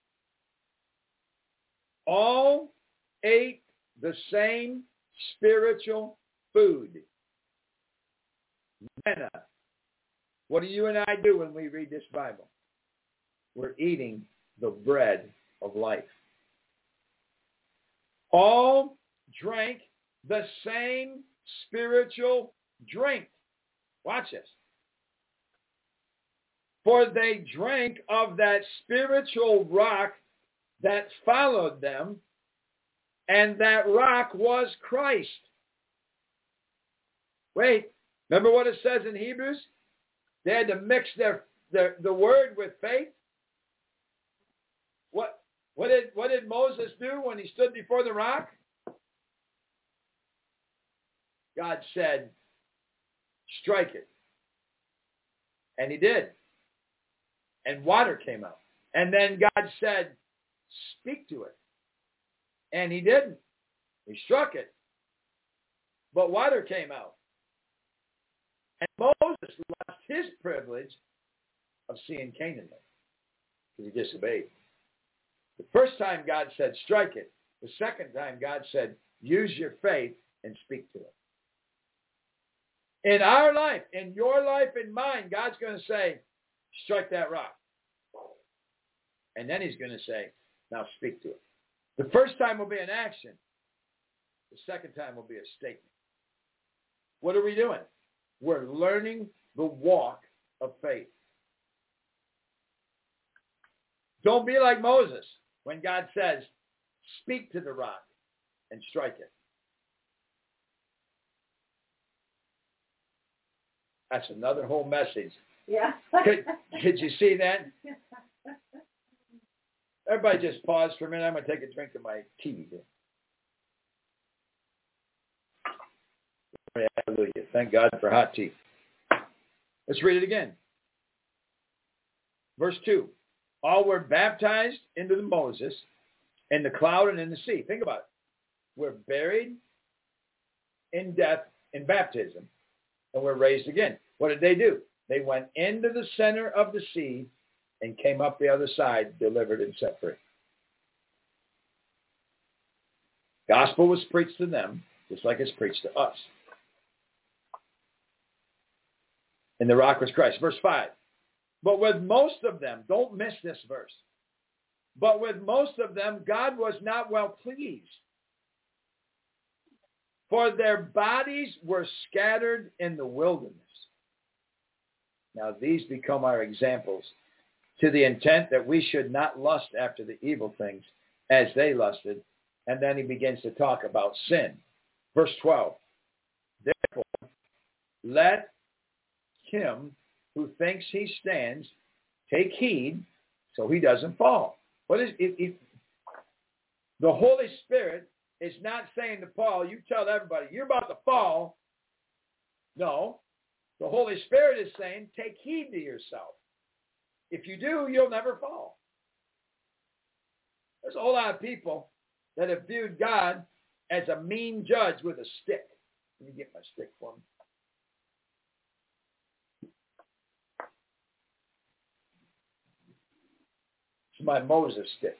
All ate the same spiritual food. Manna. What do you and I do when we read this Bible? We're eating the bread of life. All drank the same spiritual drink. Watch this. For they drank of that spiritual rock that followed them, and that rock was Christ. Wait, remember what it says in Hebrews? They had to mix the word with faith. What did Moses do when he stood before the rock? God said, strike it. And he did. And water came out. And then God said, speak to it. And he didn't. He struck it. But water came out. And Moses lost his privilege of seeing Canaan because he disobeyed. The first time God said, strike it. The second time God said, use your faith and speak to it. In our life, in your life, in mine, God's going to say, strike that rock. And then he's going to say, now speak to it. The first time will be an action. The second time will be a statement. What are we doing? We're learning the walk of faith. Don't be like Moses when God says, speak to the rock and strike it. That's another whole message. Yeah. Did you see that? Everybody just pause for a minute. I'm going to take a drink of my tea here. Hallelujah. Thank God for hot tea. Let's read it again. Verse 2. All were baptized into Moses in the cloud and in the sea. Think about it. We're buried in death in baptism and were raised again. What did they do? They went into the center of the sea and came up the other side, delivered and set free. Gospel was preached to them, just like it's preached to us. And the rock was Christ. Verse 5. But with most of them, don't miss this verse. But with most of them, God was not well pleased. For their bodies were scattered in the wilderness. Now these become our examples, to the intent that we should not lust after the evil things as they lusted. And then he begins to talk about sin. Verse 12. Therefore, let him who thinks he stands take heed so he doesn't fall. What is it? The Holy Spirit is not saying to Paul, you tell everybody, you're about to fall. No. The Holy Spirit is saying, take heed to yourself. If you do, you'll never fall. There's a whole lot of people that have viewed God as a mean judge with a stick. Let me get my stick for me. It's my Moses stick.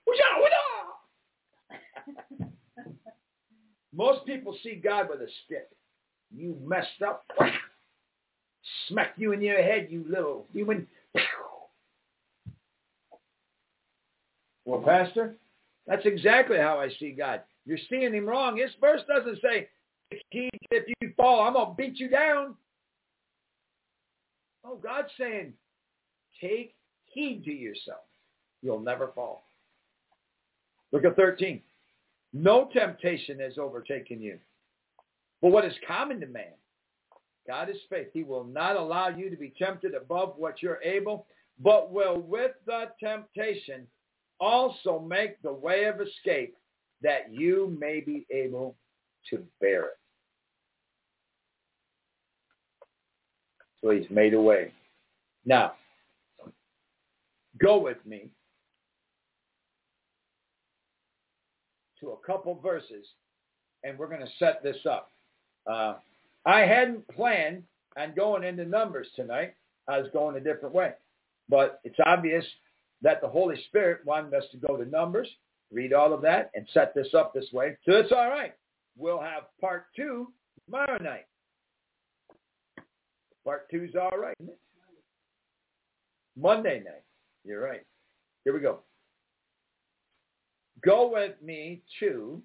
Most people see God with a stick. You messed up. Smack you in your head, you little human. Well, Pastor, that's exactly how I see God. You're seeing him wrong. This verse doesn't say, if you fall, I'm going to beat you down. Oh, God's saying, take heed to yourself. You'll never fall. Look at 13. No temptation has overtaken you. But what is common to man? God is faith. He will not allow you to be tempted above what you're able, but will with the temptation also make the way of escape that you may be able to bear it. So he's made a way. Now, go with me to a couple verses, and we're going to set this up. I hadn't planned on going into Numbers tonight. I was going a different way. But it's obvious that the Holy Spirit wanted us to go to Numbers, read all of that, and set this up this way. So it's all right. We'll have part 2 tomorrow night. Part 2's all right, isn't it? Monday night. You're right. Here we go. Go with me to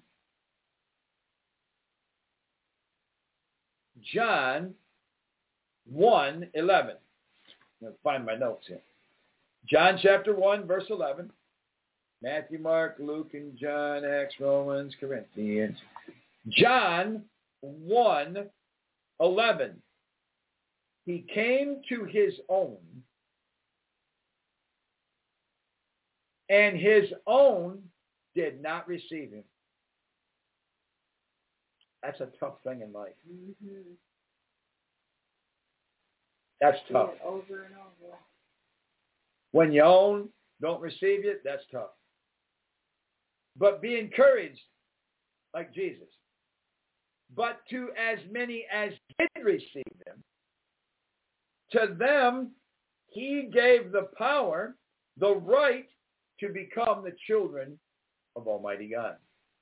John 1:11. I'm going to find my notes here. John chapter 1, verse 11. Matthew, Mark, Luke, and John, Acts, Romans, Corinthians. John 1:11. He came to his own, and his own did not receive him. That's a tough thing in life. Mm-hmm. That's tough. Over and over. When your own don't receive you, that's tough. But be encouraged like Jesus. But to as many as did receive him, to them he gave the power, the right to become the children of Almighty God.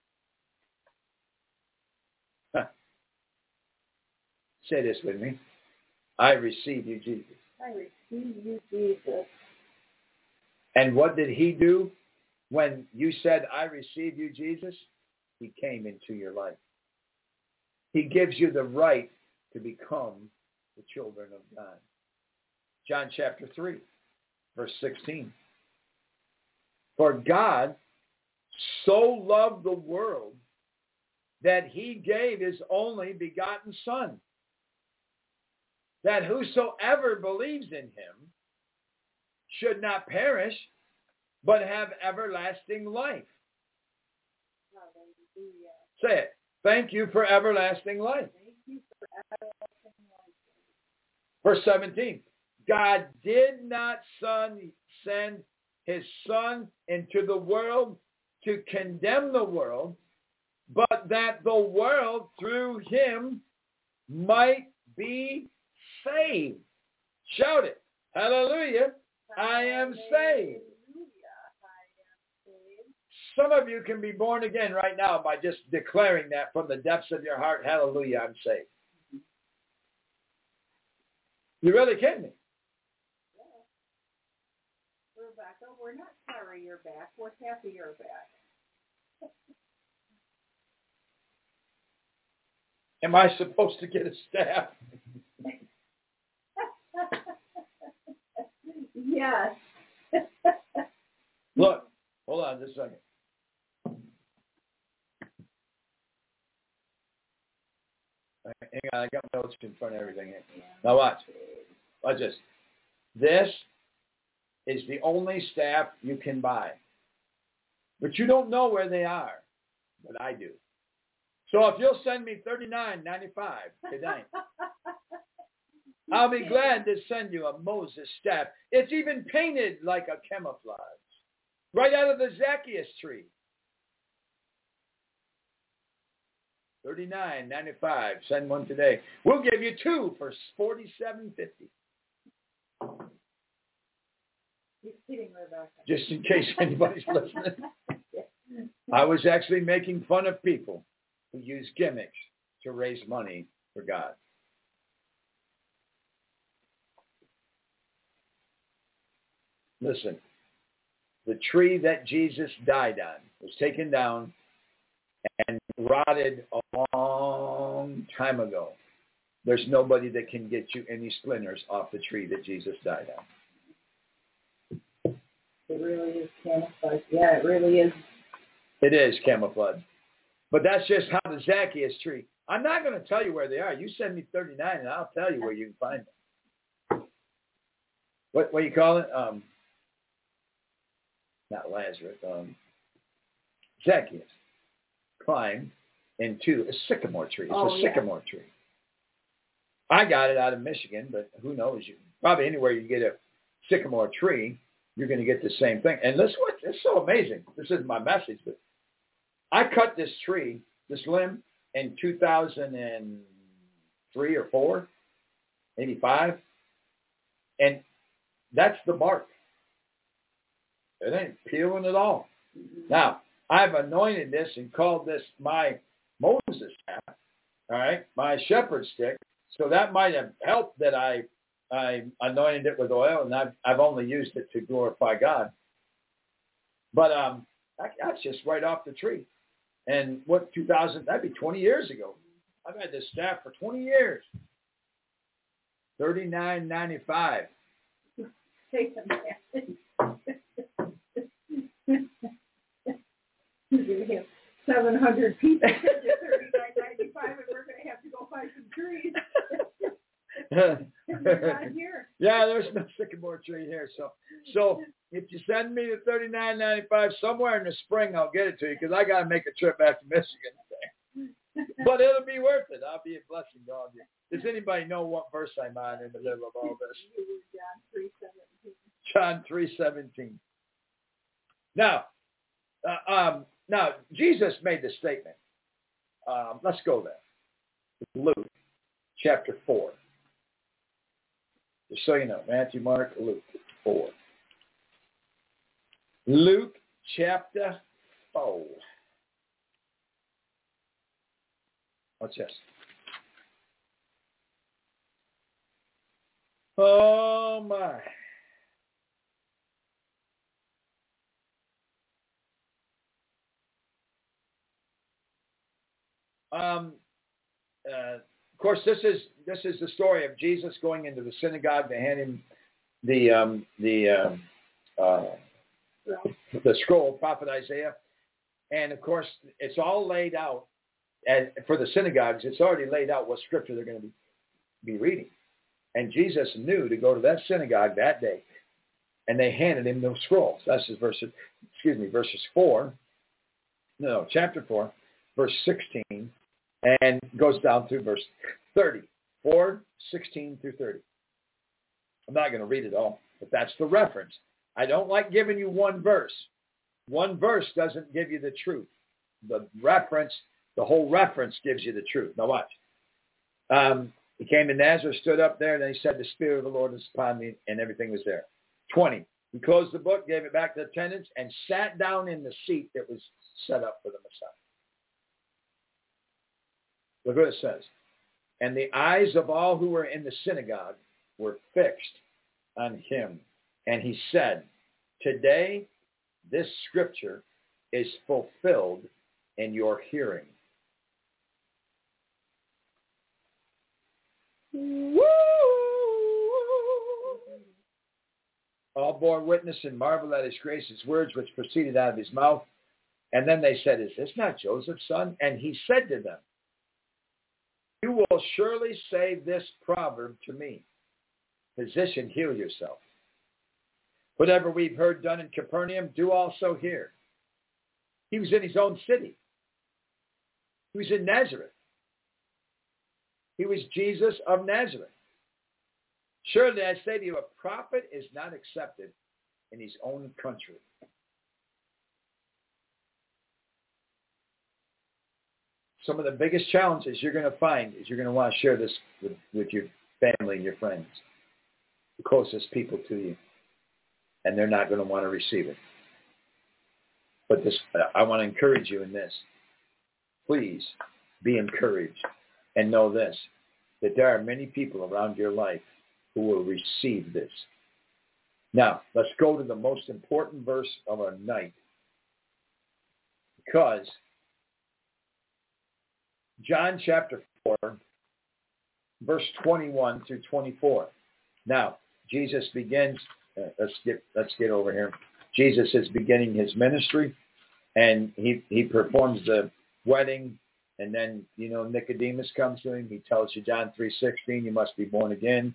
Say this with me. I receive you, Jesus. I receive you, Jesus. And what did he do when you said, I receive you, Jesus? He came into your life. He gives you the right to become the children of God. John chapter 3, verse 16. For God so loved the world that he gave his only begotten Son, that whosoever believes in him should not perish, but have everlasting life. Hallelujah. Say it. Thank you for everlasting life. Thank you for everlasting life. Verse 17. God did not send his Son into the world to condemn the world, but that the world through him might be saved. Shout it. Hallelujah. I am saved. Some of you can be born again right now by just declaring that from the depths of your heart. Hallelujah, I'm saved. You really kidding me? Rebecca, we're not sorry you're back. We're happy you're back. Am I supposed to get a staff? Yes. Look, hold on just a second. Hang on, I got my notes in front of everything here. Now watch. Watch this. This is the only staff you can buy. But you don't know where they are. But I do. So if you'll send me $39.95 tonight, I'll be glad to send you a Moses staff. It's even painted like a camouflage. Right out of the Zacchaeus tree. $39.95. Send one today. We'll give you two for $47.50. You're kidding, Rebecca. Just in case anybody's listening. I was actually making fun of people who use gimmicks to raise money for God. Listen, the tree that Jesus died on was taken down and rotted a long time ago. There's nobody that can get you any splinters off the tree that Jesus died on. It really is camouflage. Yeah, it really is. It is camouflage. But that's just how the Zacchaeus tree. I'm not going to tell you where they are. You send me 39 and I'll tell you where you can find them. What do you call it? Not Lazarus. Zacchaeus climbed into a sycamore tree. It's a sycamore tree. I got it out of Michigan, but who knows? Probably anywhere you get a sycamore tree, you're going to get the same thing. And listen, it's so amazing. This isn't my message, but I cut this tree, this limb, in 2003 or 4, 85, and that's the bark. It ain't peeling at all. Now, I've anointed this and called this my Moses staff, all right, my shepherd stick. So that might have helped that I anointed it with oil, and I've only used it to glorify God. But that's just right off the tree. And that'd be 20 years ago. I've had this staff for 20 years. $39.95. Take them back. You're going to have 700 people at $39.95, and we're going to have to go find some trees. Not here. Yeah, there's no sycamore tree here. So if you send me the $39.95 somewhere in the spring, I'll get it to you because I got to make a trip back to Michigan. But it'll be worth it. I'll be a blessing to all of you. Does anybody know what verse I'm on in the middle of all this? John 3:17. Now, Jesus made the statement. Let's go there. Luke chapter 4. Just so you know, Matthew, Mark, Luke 4. Luke chapter 4. What's this? Oh, my. Of course, this is the story of Jesus going into the synagogue to hand him the scroll, prophet Isaiah, and of course, it's all laid out. And for the synagogues, it's already laid out what scripture they're going to be reading. And Jesus knew to go to that synagogue that day, and they handed him those scrolls. That's his verses 4. No, chapter 4, verse 16. And goes down through verse 30. 4:16 through 30. I'm not going to read it all, but that's the reference. I don't like giving you one verse. One verse doesn't give you the truth. The reference The whole reference gives you the truth. Now watch. He came to Nazareth, stood up there, and then he said, the Spirit of the Lord is upon me, and everything was there. 20. He closed the book, gave it back to the attendants, and sat down in the seat that was set up for the Messiah. Look what it says. And the eyes of all who were in the synagogue were fixed on him. And he said, today this scripture is fulfilled in your hearing. Woo! All bore witness and marveled at his grace, his words which proceeded out of his mouth. And then they said, is this not Joseph's son? And he said to them, you will surely say this proverb to me, physician, heal yourself. Whatever we've heard done in Capernaum, do also here. He was in his own city. He was in Nazareth. He was Jesus of Nazareth. Surely I say to you, a prophet is not accepted in his own country. Some of the biggest challenges you're going to find is you're going to want to share this with your family and your friends, the closest people to you, and they're not going to want to receive it. But this, I want to encourage you in this. Please be encouraged and know this, that there are many people around your life who will receive this. Now, let's go to the most important verse of our night, because John chapter 4, verse 21 through 24. Now, Jesus begins, let's get over here. Jesus is beginning his ministry, and he performs the wedding, and then, Nicodemus comes to him. He tells you, John 3:16, you must be born again.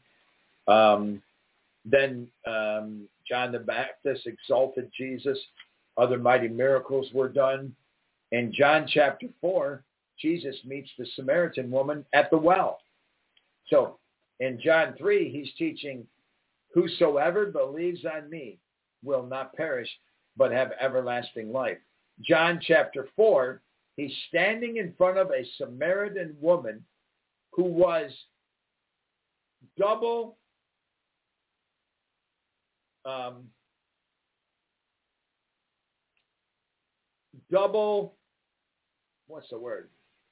Then John the Baptist exalted Jesus. Other mighty miracles were done. In John chapter 4, Jesus meets the Samaritan woman at the well. So in John 3, he's teaching, whosoever believes on me will not perish, but have everlasting life. John chapter 4, he's standing in front of a Samaritan woman who was double what's the word?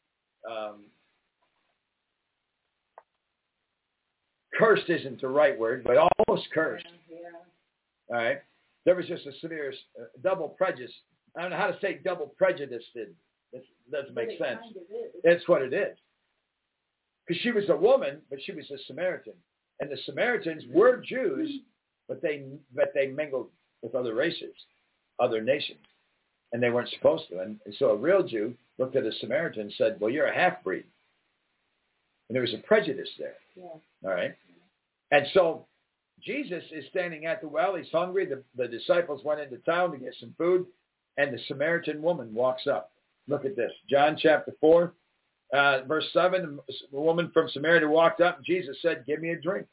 Cursed isn't the right word, but almost cursed. Yeah. All right. There was just a severe double prejudice. I don't know how to say double prejudiced. It doesn't make sense. Kind of That's what it is. Because she was a woman, but she was a Samaritan. And the Samaritans were Jews, but they mingled with other races, other nations. And they weren't supposed to. And so a real Jew looked at a Samaritan and said, well, you're a half-breed. And there was a prejudice there. Yeah. All right. And so Jesus is standing at the well. He's hungry. The disciples went into town to get some food. And the Samaritan woman walks up. Look at this. John chapter 4, verse 7. The woman from Samaria walked up, and Jesus said, give me a drink.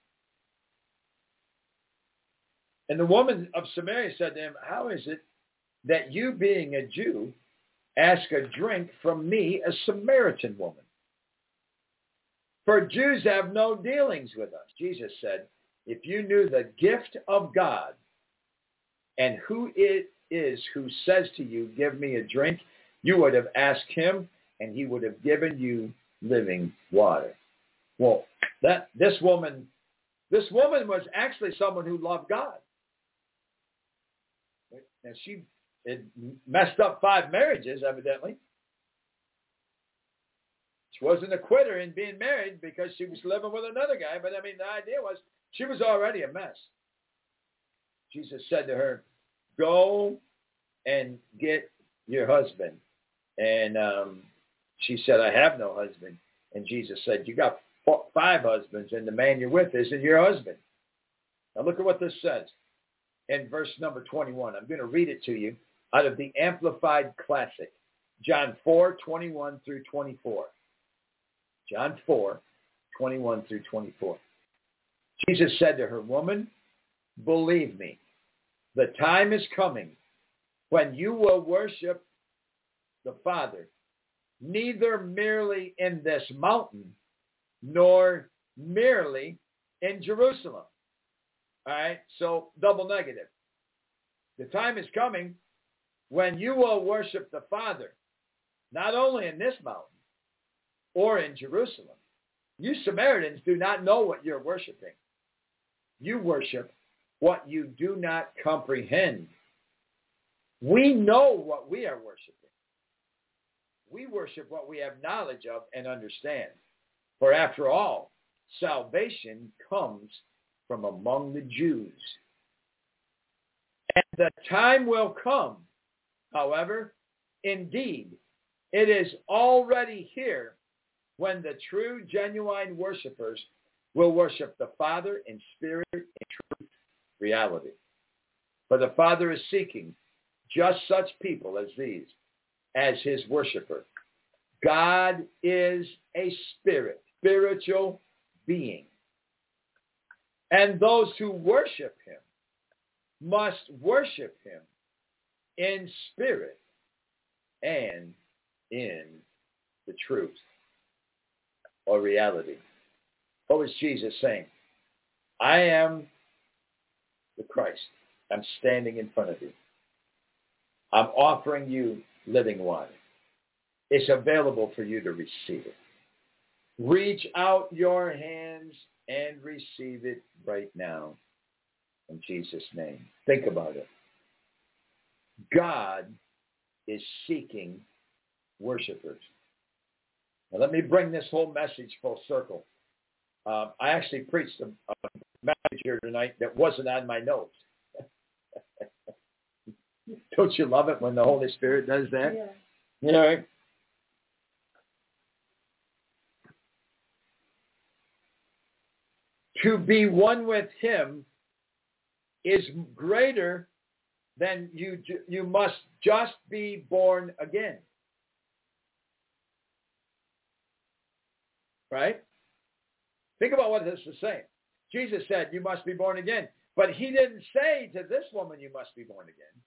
And the woman of Samaria said to him, how is it that you, being a Jew, ask a drink from me, a Samaritan woman? For Jews have no dealings with us. Jesus said, if you knew the gift of God and who it is who says to you, give me a drink, you would have asked him, and he would have given you living water. Well, this woman was actually someone who loved God. And she had messed up 5 marriages, evidently. She wasn't a quitter in being married because she was living with another guy. But, the idea was she was already a mess. Jesus said to her, go and get your husband. And she said, I have no husband. And Jesus said, you got 5 husbands, and the man you're with isn't your husband. Now look at what this says in verse number 21. I'm going to read it to you out of the Amplified Classic. John 4, 21 through 24. John 4, 21 through 24. Jesus said to her, woman, believe me, the time is coming when you will worship the Father neither merely in this mountain, nor merely in Jerusalem. All right, so double negative. The time is coming when you will worship the Father, not only in this mountain or in Jerusalem. You Samaritans do not know what you're worshiping. You worship what you do not comprehend. We know what we are worshiping. We worship what we have knowledge of and understand. For after all, salvation comes from among the Jews. And the time will come, however, indeed, it is already here, when the true, genuine worshipers will worship the Father in spirit and truth, reality. For the Father is seeking just such people as these, as his worshiper. God is a spirit, spiritual being. And those who worship him must worship him in spirit and in the truth or reality. What was Jesus saying? I am the Christ. I'm standing in front of you. I'm offering you living water. It's available for you to receive it. Reach out your hands and receive it right now in Jesus' name. Think about it. God is seeking worshipers. Now let me bring this whole message full circle. I actually preached a message here tonight that wasn't on my notes. Don't you love it when the Holy Spirit does that? Yeah. You know, right? To be one with him is greater than you must just be born again. Right? Think about what this is saying. Jesus said, you must be born again. But he didn't say to this woman, you must be born again.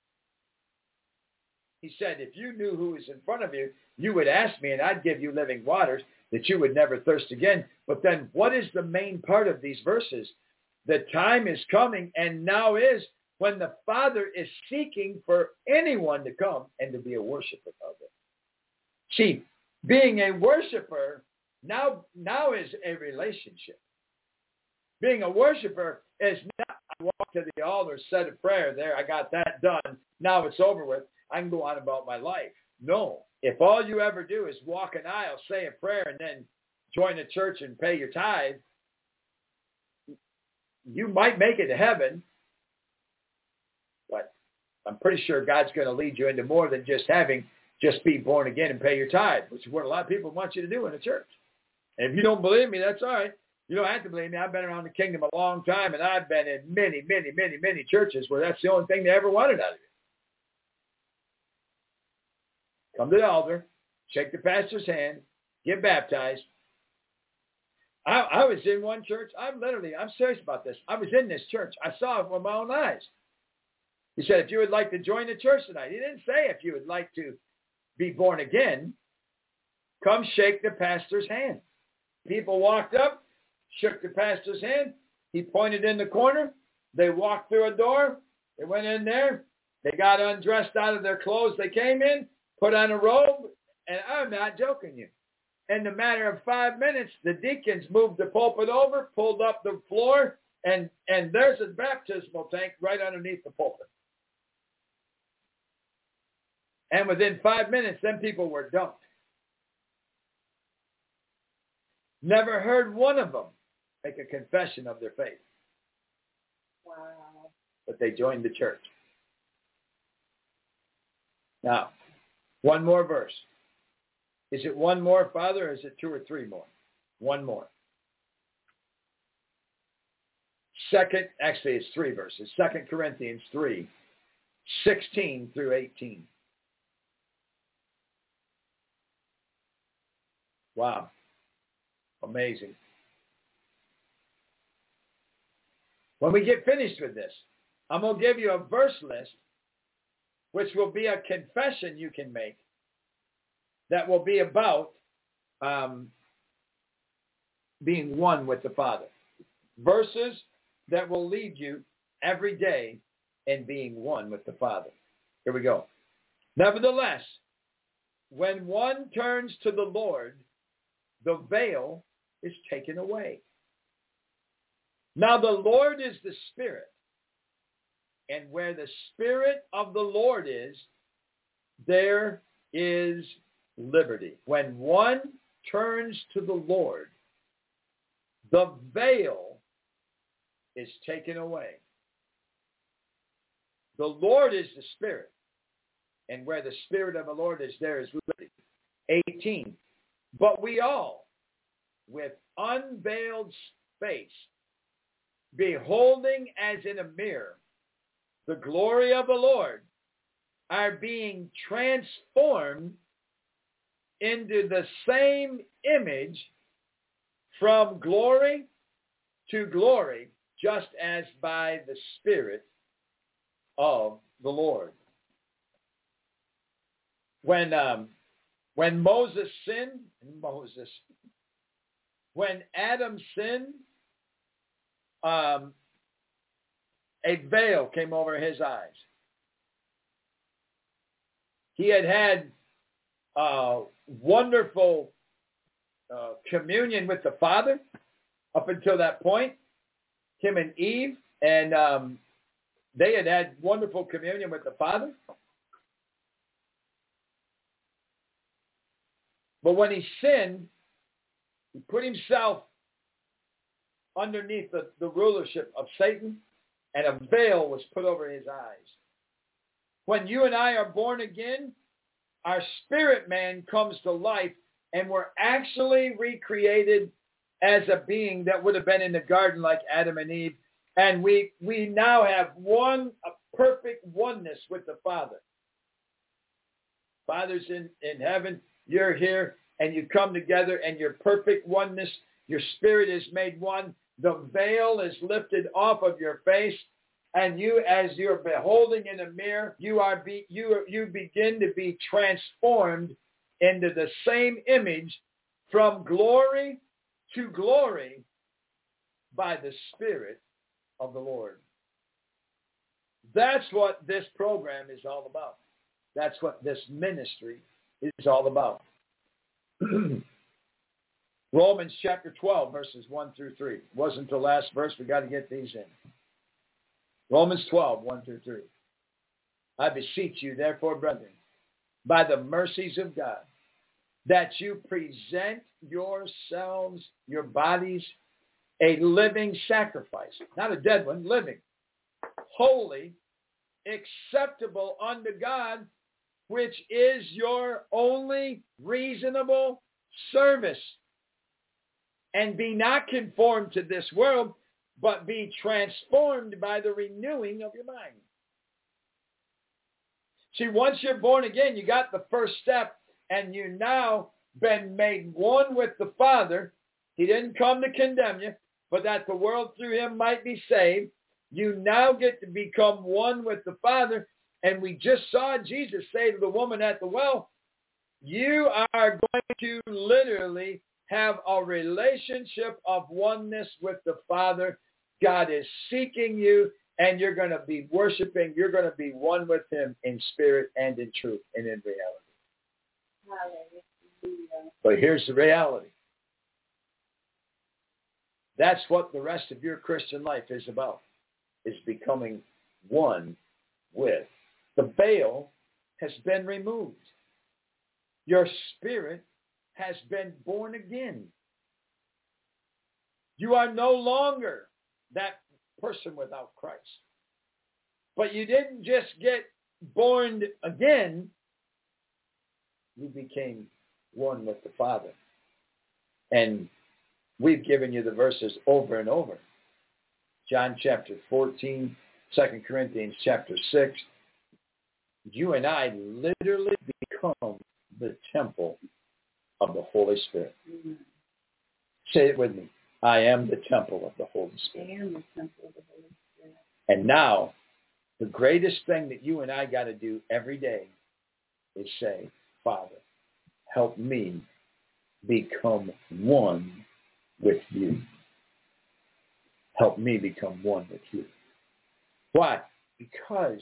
He said, if you knew who was in front of you, you would ask me and I'd give you living waters that you would never thirst again. But then what is the main part of these verses? The time is coming and now is when the Father is seeking for anyone to come and to be a worshiper of it. See, being a worshiper now is a relationship. Being a worshiper is not, I walk to the altar, said a prayer there, I got that done, now it's over with, I can go on about my life. No. If all you ever do is walk an aisle, say a prayer, and then join a church and pay your tithe, you might make it to heaven, but I'm pretty sure God's going to lead you into more than just be born again and pay your tithe, which is what a lot of people want you to do in a church. And if you don't believe me, that's all right. You don't have to believe me. I've been around the kingdom a long time, and I've been in many, many, many, many churches where that's the only thing they ever wanted out of you. Come to the altar, shake the pastor's hand, get baptized. I was in one church. I'm serious about this. I was in this church. I saw it with my own eyes. He said, if you would like to join the church tonight. He didn't say if you would like to be born again, come shake the pastor's hand. People walked up, shook the pastor's hand. He pointed in the corner. They walked through a door. They went in there. They got undressed out of their clothes they came in, put on a robe, and I'm not joking you. In the matter of 5 minutes, the deacons moved the pulpit over, pulled up the floor, and there's a baptismal tank right underneath the pulpit. And within 5 minutes, them people were dunked. Never heard one of them make a confession of their faith. Wow. But they joined the church. Now, one more verse. Is it one more, Father, or is it two or three more? One more. Actually, it's three verses. 2 Corinthians 3, 16 through 18. Wow. Amazing. When we get finished with this, I'm going to give you a verse list, which will be a confession you can make that will be about being one with the Father. Verses that will lead you every day in being one with the Father. Here we go. Nevertheless, when one turns to the Lord, the veil is taken away. Now the Lord is the Spirit, and where the Spirit of the Lord is, there is liberty. When one turns to the Lord, the veil is taken away. The Lord is the Spirit, and where the Spirit of the Lord is, there is liberty. 18. But we all, with unveiled face, beholding as in a mirror the glory of the Lord, are being transformed into the same image from glory to glory, just as by the Spirit of the Lord. When Moses sinned, when Adam sinned, a veil came over his eyes. He had wonderful communion with the Father up until that point, him and Eve, and they had wonderful communion with the Father. But when he sinned, he put himself underneath the rulership of Satan, and a veil was put over his eyes. When you and I are born again, our spirit man comes to life, and we're actually recreated as a being that would have been in the garden like Adam and Eve. And we now have a perfect oneness with the Father. Father's in heaven, you're here, and you come together, and your perfect oneness, your spirit is made one. The veil is lifted off of your face, and you, as you're beholding in a mirror, you begin to be transformed into the same image from glory to glory by the Spirit of the Lord. That's what this program is all about. That's what this ministry is all about. Romans chapter 12, verses 1 through 3. Wasn't the last verse. We got to get these in. Romans 12, 1 through 3. I beseech you, therefore, brethren, by the mercies of God, that you present yourselves, your bodies, a living sacrifice, not a dead one, living, holy, acceptable unto God, which is your only reasonable service. And be not conformed to this world, but be transformed by the renewing of your mind. See, once you're born again, you got the first step, and you now been made one with the Father. He didn't come to condemn you, but that the world through him might be saved. You now get to become one with the Father. And we just saw Jesus say to the woman at the well, you are going to literally have a relationship of oneness with the Father. God is seeking you, and you're going to be worshiping. You're going to be one with him in spirit and in truth and in reality. Hallelujah. But here's the reality. That's what the rest of your Christian life is about, is becoming one with. The veil has been removed. Your spirit has been born again. You are no longer that person without Christ. But you didn't just get born again. You became one with the Father. And we've given you the verses over and over. John chapter 14, 2 Corinthians chapter 6. You and I literally become the temple of the Holy Spirit. Mm-hmm. Say it with me. I am the temple of the Holy Spirit. I am the temple of the Holy Spirit. And now, the greatest thing that you and I got to do every day is say, Father, help me become one with you. Help me become one with you. Why? Because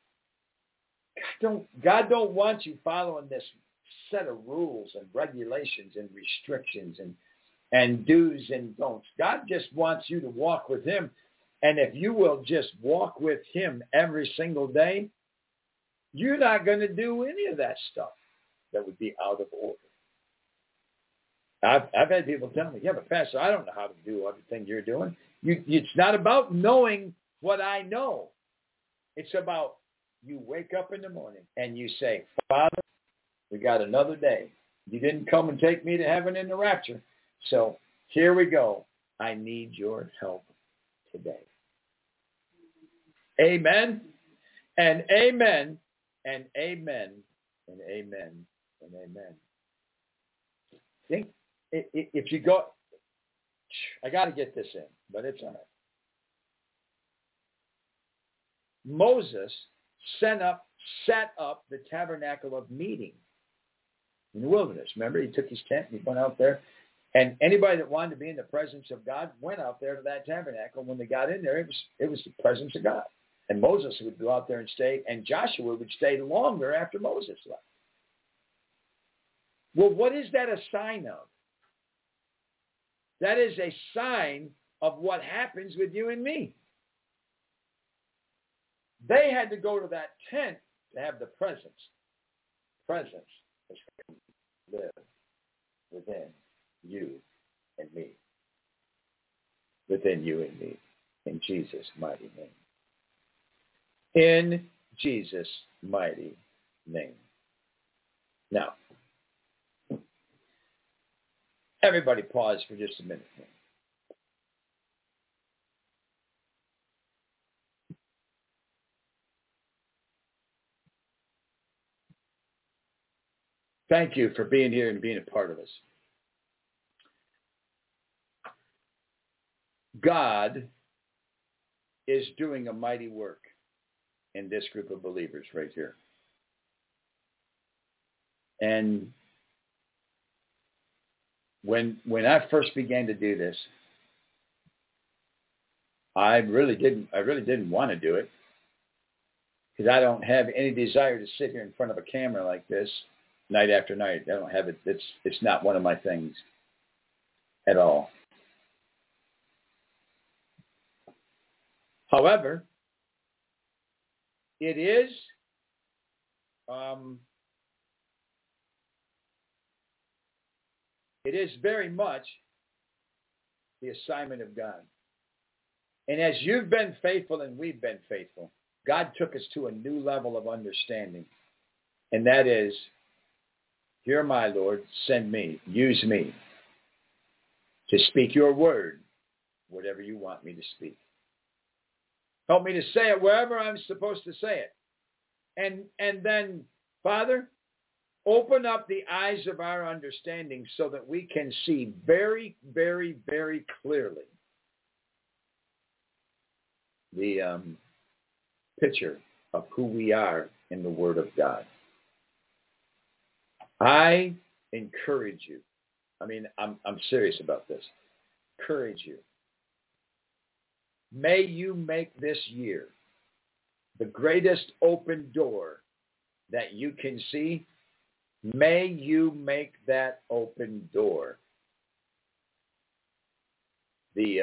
God don't want you following this set of rules and regulations and restrictions and do's and don'ts. God just wants you to walk with him. And if you will just walk with him every single day, you're not going to do any of that stuff that would be out of order. I've had people tell me, yeah, but Pastor, I don't know how to do everything you're doing. It's not about knowing what I know. It's about you wake up in the morning and you say, Father, we got another day. You didn't come and take me to heaven in the rapture. So here we go. I need your help today. Amen and amen and amen and amen and amen. Think if you go, I got to get this in, but it's all right. Moses set up the tabernacle of meeting in the wilderness. Remember, he took his tent and he went out there. And anybody that wanted to be in the presence of God went out there to that tabernacle. When they got in there, it was the presence of God. And Moses would go out there and stay, and Joshua would stay longer after Moses left. Well, what is that a sign of? That is a sign of what happens with you and me. They had to go to that tent to have the presence. Presence is to live within you and me. Within you and me. In Jesus' mighty name. In Jesus' mighty name. Now, everybody pause for just a minute. Thank you for being here and being a part of us. God is doing a mighty work in this group of believers right here. And when I first began to do this, I really didn't want to do it because I don't have any desire to sit here in front of a camera like this night after night. I don't have it. It's not one of my things at all. However, it is very much the assignment of God. And as you've been faithful and we've been faithful, God took us to a new level of understanding. And that is, here am I, Lord, send me, use me to speak your word, whatever you want me to speak. Help me to say it wherever I'm supposed to say it. And then, Father, open up the eyes of our understanding so that we can see very, very, very clearly the picture of who we are in the Word of God. I encourage you. I mean, I'm serious about this. Encourage you. May you make this year the greatest open door that you can see. May you make that open door the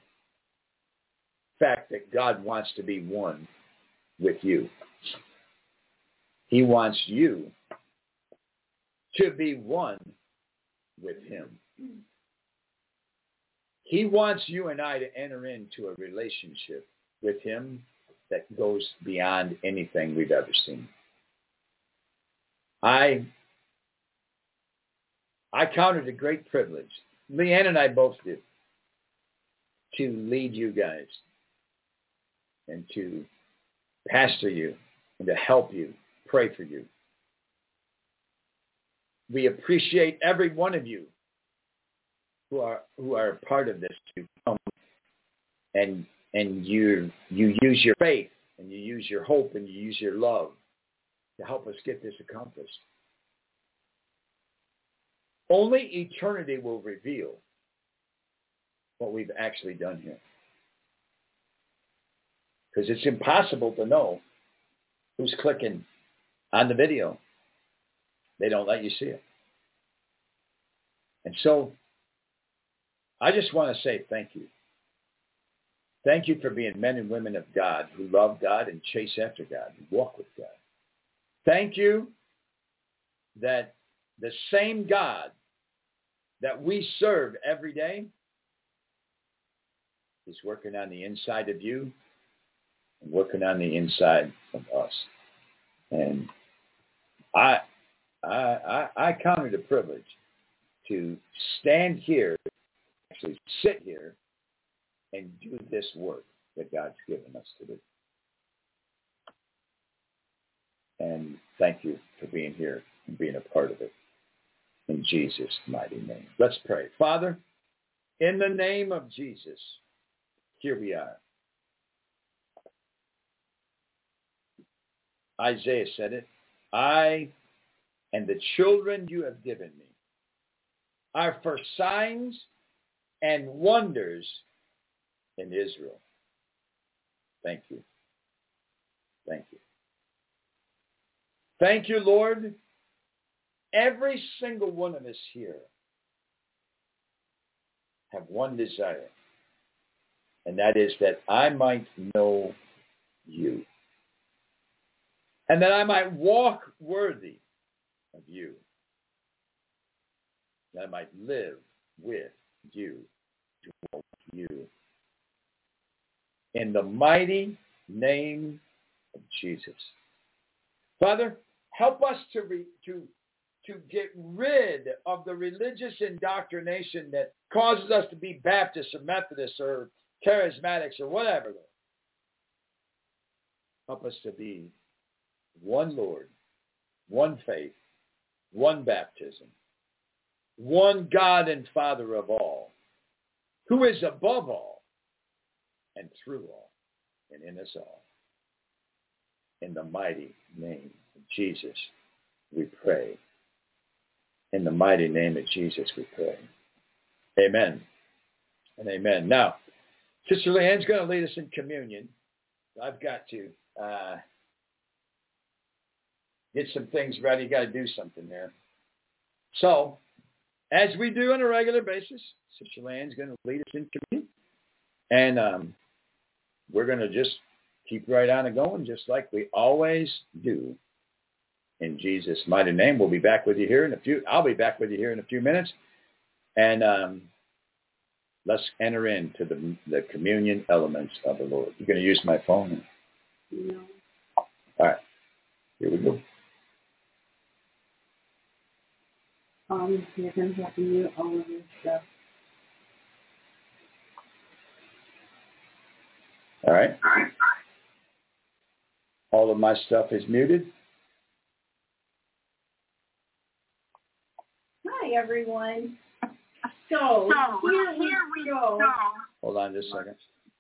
fact that God wants to be one with you. He wants you to be one with him. He wants you and I to enter into a relationship with him that goes beyond anything we've ever seen. I count it a great privilege, Leanne and I both do, to lead you guys and to pastor you and to help you, pray for you. We appreciate every one of you who are a part of this to come and you use your faith and you use your hope and you use your love to help us get this accomplished. only eternity will reveal what we've actually done here. Because it's impossible to know who's clicking on the video. They don't let you see it. And so I just want to say thank you. Thank you for being men and women of God who love God and chase after God and walk with God. Thank you that the same God that we serve every day is working on the inside of you and working on the inside of us. And I count it a privilege to stand here, actually sit here, and do this work that God's given us to do. And thank you for being here and being a part of it. In Jesus' mighty name. Let's pray. Father, in the name of Jesus, here we are. Isaiah said it. I and the children you have given me are for signs and wonders in Israel. Thank you. Thank you. Thank you, Lord. Every single one of us here have one desire, and that is that I might know you, and that I might walk worthy of you, that I might live with you, to walk with you. In the mighty name of Jesus. Father, help us to get rid of the religious indoctrination that causes us to be Baptists or Methodists or Charismatics or whatever. Help us to be one Lord, one faith, one baptism, one God and Father of all, who is above all and through all and in us all. In the mighty name of Jesus, we pray. In the mighty name of Jesus, we pray. Amen and amen. Now, Sister Leanne's going to lead us in communion. I've got to get some things ready. Got to do something there. So, as we do on a regular basis, Sister Leanne's going to lead us in communion. And we're going to just keep right on and going, just like we always do. In Jesus' mighty name, we'll be back with you here in a few. I'll be back with you here in a few minutes, and let's enter into the communion elements of the Lord. You're going to use my phone? No. All right, here we go. You're going to have to mute all of your stuff. All right. All of my stuff is muted. Hi, everyone. So here we go. Hold on just a second.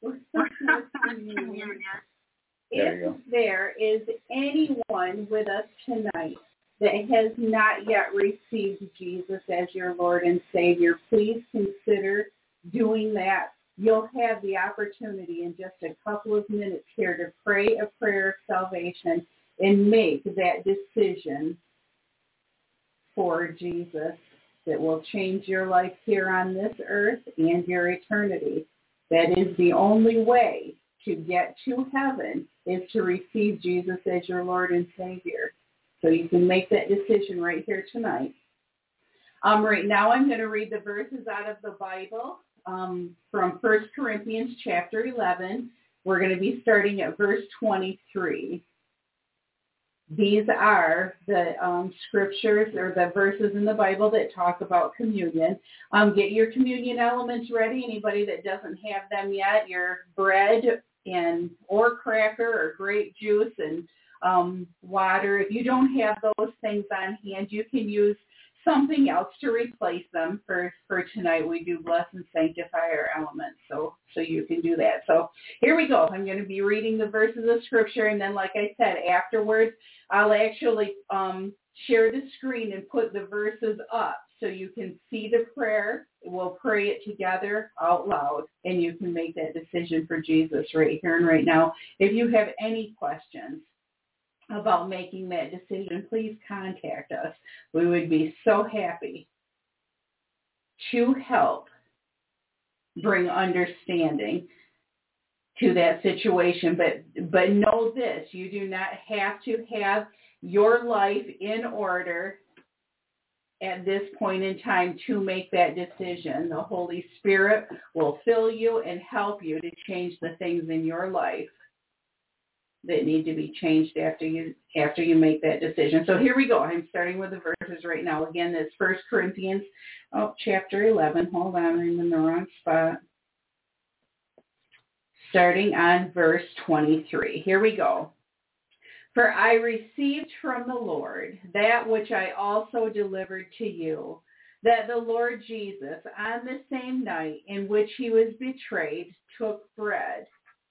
There you go. If there is anyone with us tonight that has not yet received Jesus as your Lord and Savior, please consider doing that. You'll have the opportunity in just a couple of minutes here to pray a prayer of salvation and make that decision for Jesus that will change your life here on this earth and your eternity. That is the only way to get to heaven, is to receive Jesus as your Lord and Savior. So you can make that decision right here tonight. Right now I'm going to read the verses out of the Bible from 1 Corinthians chapter 11. We're going to be starting at verse 23. These are the scriptures or the verses in the Bible that talk about communion. Get your communion elements ready. Anybody that doesn't have them yet, your bread and or cracker or grape juice and water. If you don't have those things on hand, you can use something else to replace them. For tonight, we do bless and sanctify our elements, so you can do that. So here we go. I'm going to be reading the verses of Scripture, and then, like I said, afterwards, I'll actually share the screen and put the verses up so you can see the prayer. We'll pray it together out loud, and you can make that decision for Jesus right here and right now. If you have any questions about making that decision, please contact us. We would be so happy to help bring understanding to that situation. But know this, you do not have to have your life in order at this point in time to make that decision. The Holy Spirit will fill you and help you to change the things in your life that need to be changed after you make that decision. So here we go. I'm starting with the verses right now. Again, this 1 Corinthians chapter 11. Hold on, I'm in the wrong spot. Starting on verse 23. Here we go. For I received from the Lord that which I also delivered to you, that the Lord Jesus, on the same night in which he was betrayed, took bread.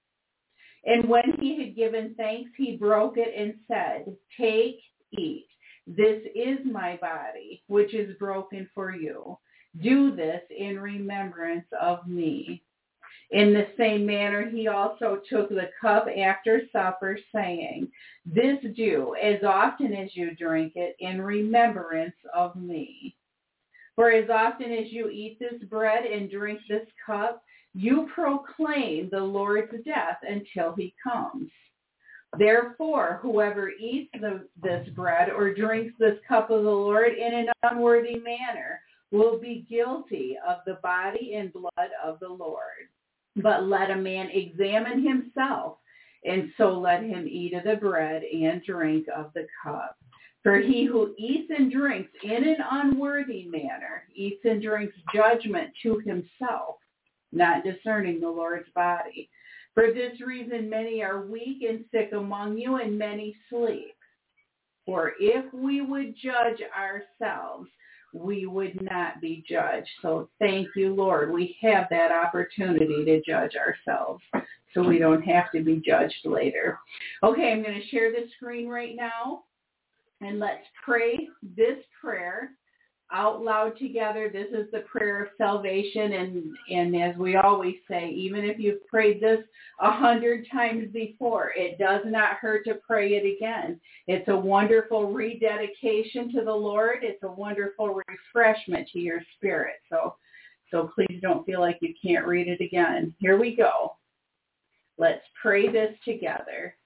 And when he had given thanks, he broke it and said, Take, eat. This is my body, which is broken for you. Do this in remembrance of me. In the same manner, he also took the cup after supper, saying, This do as often as you drink it in remembrance of me. For as often as you eat this bread and drink this cup, you proclaim the Lord's death until he comes. Therefore, whoever eats this bread or drinks this cup of the Lord in an unworthy manner will be guilty of the body and blood of the Lord. But let a man examine himself, and so let him eat of the bread and drink of the cup. For he who eats and drinks in an unworthy manner eats and drinks judgment to himself, not discerning the Lord's body. For this reason many are weak and sick among you, and many sleep. For if we would judge ourselves, we would not be judged. So thank you, Lord. We have that opportunity to judge ourselves, so we don't have to be judged later. Okay, I'm going to share the screen right now, and let's pray this prayer out loud together. This is the prayer of salvation, and as we always say, even if you've prayed this 100 times before, it does not hurt to pray it again. It's a wonderful rededication to the Lord. It's a wonderful refreshment to your spirit. So please don't feel like you can't read it again. Here we go. Let's pray this together.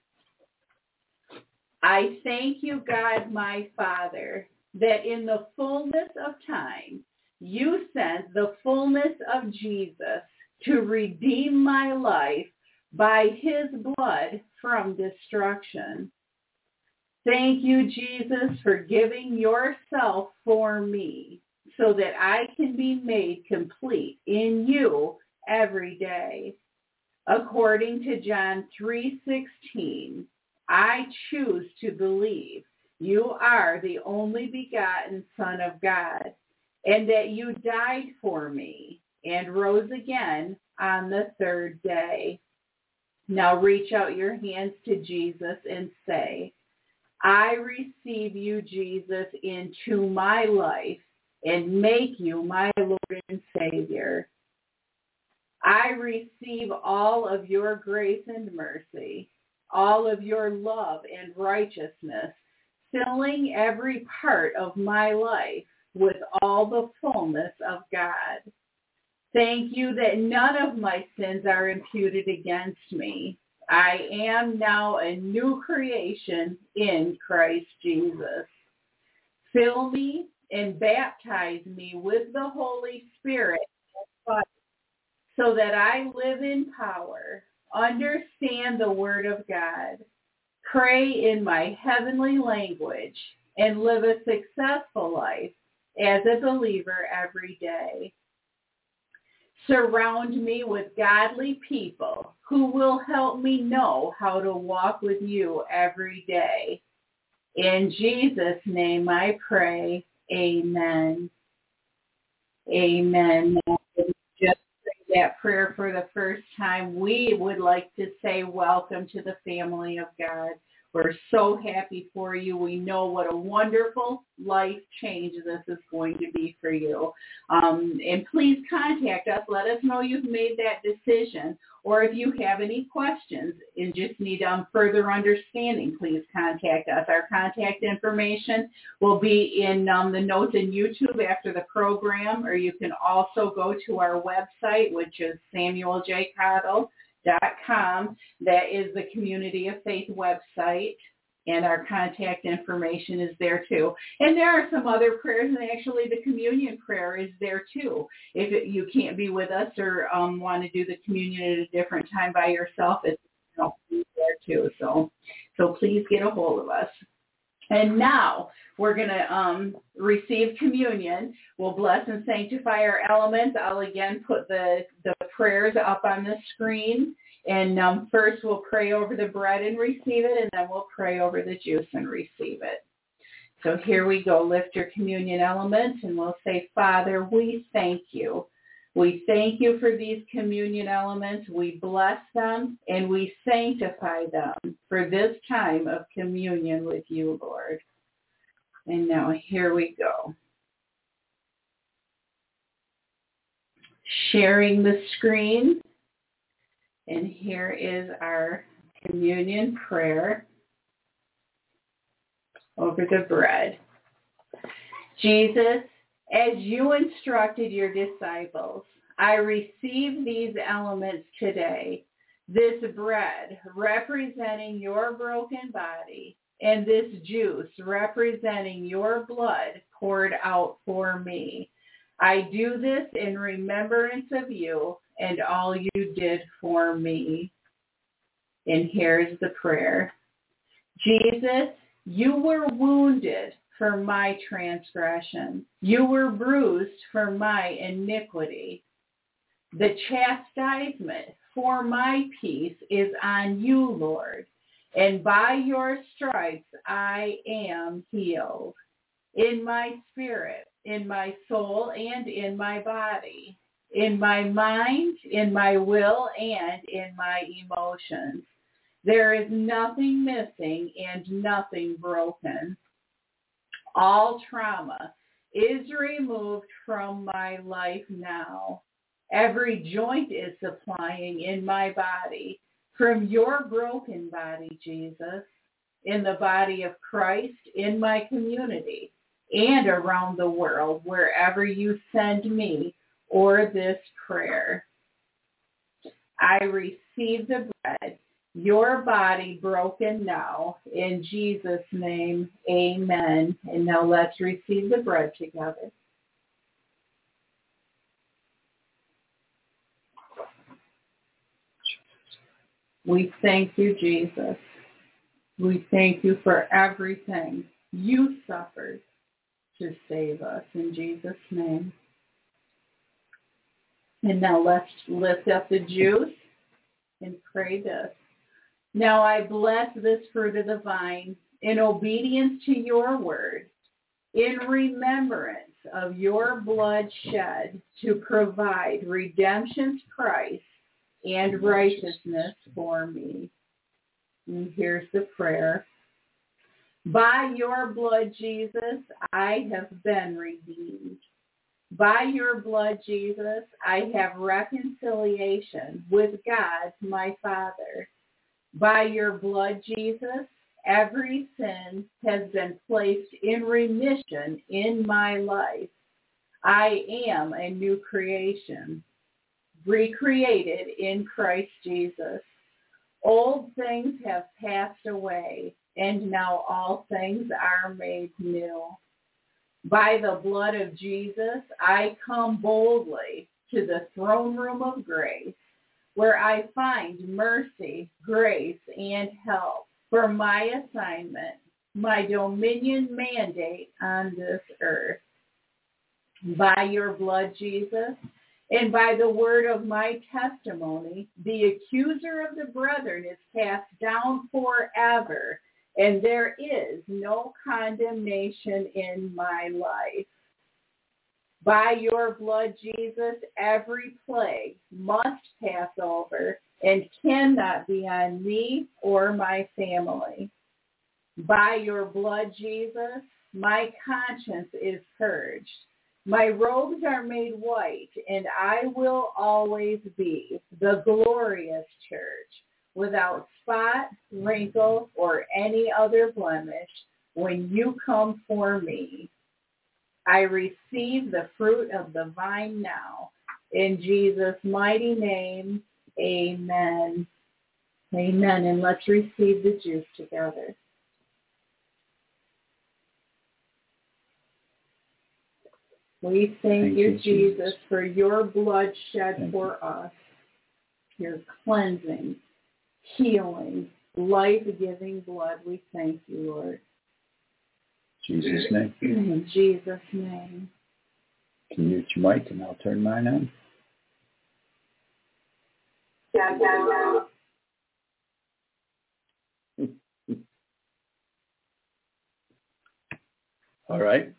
I thank you, God, my Father, that in the fullness of time, you sent the fullness of Jesus to redeem my life by his blood from destruction. Thank you, Jesus, for giving yourself for me so that I can be made complete in you every day. According to John 3:16, I choose to believe you are the only begotten Son of God, and that you died for me and rose again on the third day. Now reach out your hands to Jesus and say, I receive you, Jesus, into my life and make you my Lord and Savior. I receive all of your grace and mercy, all of your love and righteousness, filling every part of my life with all the fullness of God. Thank you that none of my sins are imputed against me. I am now a new creation in Christ Jesus. Fill me and baptize me with the Holy Spirit so that I live in power, understand the Word of God, pray in my heavenly language, and live a successful life as a believer every day. Surround me with godly people who will help me know how to walk with you every day. In Jesus' name I pray, amen. Amen. Just say that prayer for the first time. We would like to say welcome to the family of God. We're so happy for you. We know what a wonderful life change this is going to be for you. And please contact us. Let us know you've made that decision. Or if you have any questions and just need further understanding, please contact us. Our contact information will be in the notes in YouTube after the program, or you can also go to our website, which is SamuelJCottle.com. That is the Community of Faith website, and our contact information is there too. And there are some other prayers, and actually the communion prayer is there too. If you can't be with us or want to do the communion at a different time by yourself, it's there too. So please get a hold of us. And now we're going to receive communion. We'll bless and sanctify our elements. I'll again put the prayers up on the screen. And first we'll pray over the bread and receive it, and then we'll pray over the juice and receive it. So here we go. Lift your communion elements, and we'll say, Father, we thank you. We thank you for these communion elements. We bless them, and we sanctify them for this time of communion with you, Lord. And now here we go. Sharing the screen. And here is our communion prayer over the bread. Jesus, as you instructed your disciples, I receive these elements today, this bread representing your broken body, and this juice representing your blood poured out for me. I do this in remembrance of you and all you did for me. And here's the prayer. Jesus, you were wounded for my transgression. You were bruised for my iniquity. The chastisement for my peace is on you, Lord, and by your stripes I am healed. In my spirit, in my soul, and in my body, in my mind, in my will, and in my emotions. There is nothing missing and nothing broken. All trauma is removed from my life now. Every joint is supplying in my body from your broken body, Jesus, in the body of Christ, in my community, and around the world, wherever you send me, or this prayer. I receive the bread, your body broken now, in Jesus' name, amen. And now let's receive the bread together. We thank you, Jesus. We thank you for everything you suffered to save us, in Jesus' name. And now let's lift up the juice and pray this. Now I bless this fruit of the vine in obedience to your word, in remembrance of your blood shed to provide redemption's price and righteousness for me. And here's the prayer. By your blood, Jesus, I have been redeemed. By your blood, Jesus, I have reconciliation with God, my Father. By your blood, Jesus, every sin has been placed in remission in my life. I am a new creation, recreated in Christ Jesus. Old things have passed away, and now all things are made new. By the blood of Jesus, I come boldly to the throne room of grace, where I find mercy, grace, and help for my assignment, my dominion mandate on this earth. By your blood, Jesus, and by the word of my testimony, the accuser of the brethren is cast down forever, and there is no condemnation in my life. By your blood, Jesus, every plague must pass over and cannot be on me or my family. By your blood, Jesus, my conscience is purged. My robes are made white, and I will always be the glorious church, without spot, wrinkle, or any other blemish when you come for me. I receive the fruit of the vine now. In Jesus' mighty name, amen. Amen. And let's receive the juice together. We thank you, Jesus, for your blood shed for us, your cleansing, healing, life-giving blood. We thank you, Lord. Jesus' name. In Jesus' name. Can you mute your mic and I'll turn mine on? All right.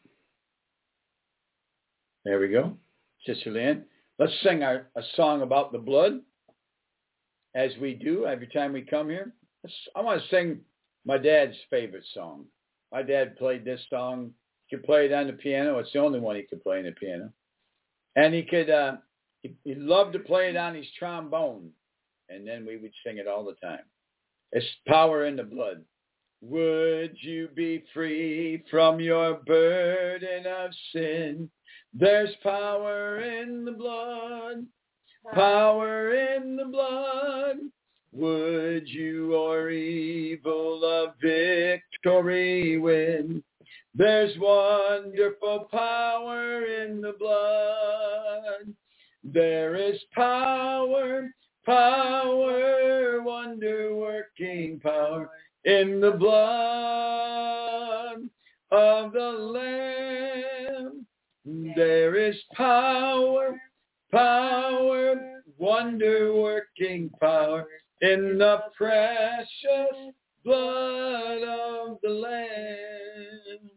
There we go. Sister Leanne, let's sing a song about the blood, as we do every time we come here. I want to sing my dad's favorite song. My dad played this song. He could play it on the piano. It's the only one he could play on the piano. And he could, he loved to play it on his trombone. And then we would sing it all the time. It's Power in the Blood. Would you be free from your burden of sin? There's power in the blood, power in the blood. Would you or evil a victory win? There's wonderful power in the blood. There is power, power, wonder-working power in the blood of the Lamb. There is power, power, wonder-working power in the precious blood of the Lamb.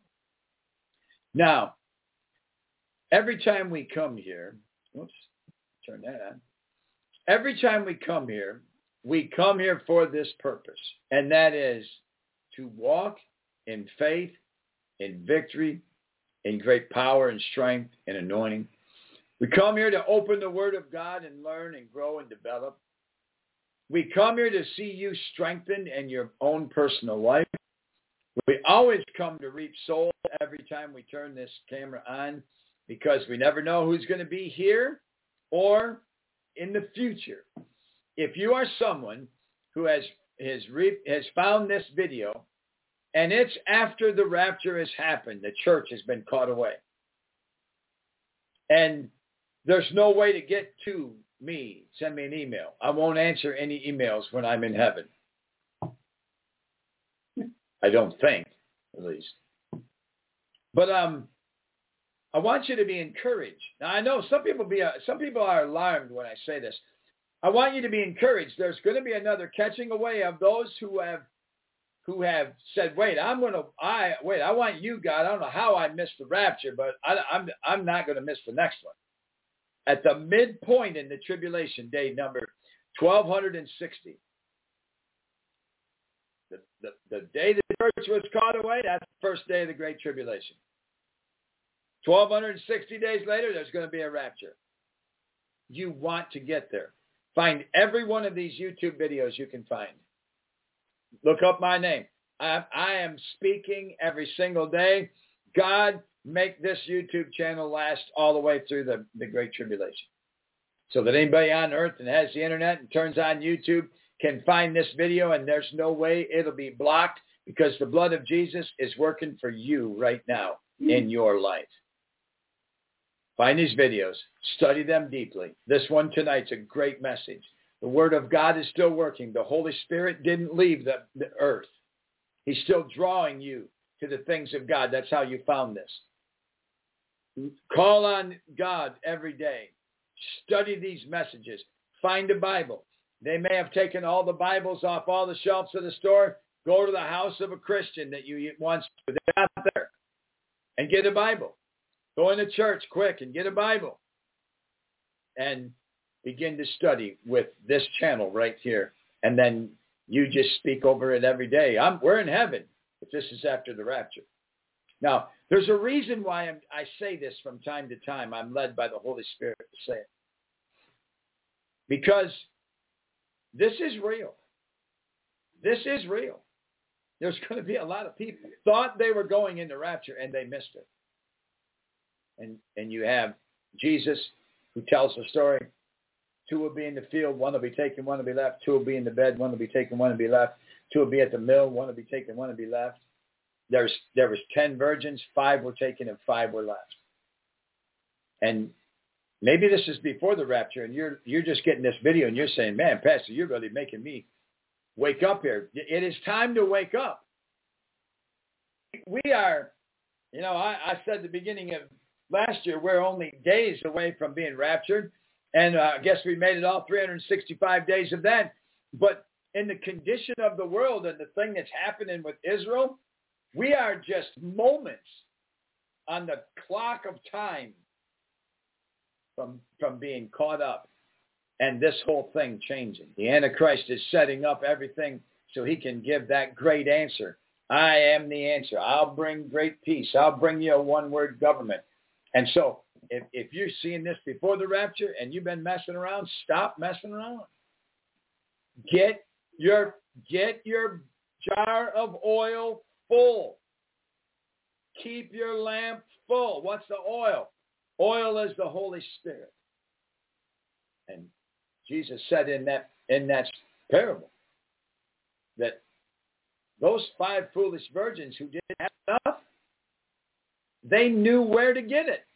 Now, every time we come here, turn that on. Every time we come here for this purpose, and that is to walk in faith, in victory, in great power and strength and anointing. We come here to open the Word of God and learn and grow and develop. We come here to see you strengthened in your own personal life. We always come to reap souls every time we turn this camera on, because we never know who's going to be here or in the future. If you are someone who has found this video, and it's after the rapture has happened, the church has been caught away, and there's no way to get to me, send me an email. I won't answer any emails when I'm in heaven. I don't think, at least. But I want you to be encouraged. Now, I know some people are alarmed when I say this. I want you to be encouraged. There's going to be another catching away of those who have said, wait, I want you, God. I don't know how I missed the rapture, but I'm not going to miss the next one. At the midpoint in the tribulation, day number 1260. The day the church was caught away, that's the first day of the Great Tribulation. 1260 days later, there's going to be a rapture. You want to get there. Find every one of these YouTube videos you can find. Look up my name. I am speaking every single day. God, make this YouTube channel last all the way through the Great Tribulation, so that anybody on earth that has the internet and turns on YouTube can find this video, and there's no way it'll be blocked, because the blood of Jesus is working for you right now in your life. Find these videos. Study them deeply. This one tonight's a great message. The Word of God is still working. The Holy Spirit didn't leave the earth. He's still drawing you to the things of God. That's how you found this. Call on God every day. Study these messages. Find a Bible. They may have taken all the Bibles off all the shelves of the store. Go to the house of a Christian that you once were out there and get a Bible. Go into church quick and get a Bible. And begin to study with this channel right here. And then you just speak over it every day. We're in heaven. But this is after the rapture. Now, there's a reason why I say this from time to time. I'm led by the Holy Spirit to say it. Because this is real. This is real. There's going to be a lot of people who thought they were going into rapture and they missed it. And you have Jesus who tells the story. 2 will be in the field, 1 will be taken, 1 will be left. 2 will be in the bed, 1 will be taken, 1 will be left. 2 will be at the mill, 1 will be taken, 1 will be left. There was 10 virgins, 5 were taken and 5 were left. And maybe this is before the rapture, and you're just getting this video and you're saying, man, Pastor, you're really making me wake up here. It is time to wake up. We are, I said at the beginning of last year, we're only days away from being raptured. And I guess we made it all 365 days of that. But in the condition of the world and the thing that's happening with Israel, we are just moments on the clock of time from being caught up and this whole thing changing. The Antichrist is setting up everything so he can give that great answer. I am the answer. I'll bring great peace. I'll bring you a one-word government. And so if you're seeing this before the rapture and you've been messing around, stop messing around. Get your jar of oil full. Keep your lamp full. What's the oil? Oil is the Holy Spirit. And Jesus said in that parable that those 5 foolish virgins who didn't have enough, they knew where to get it.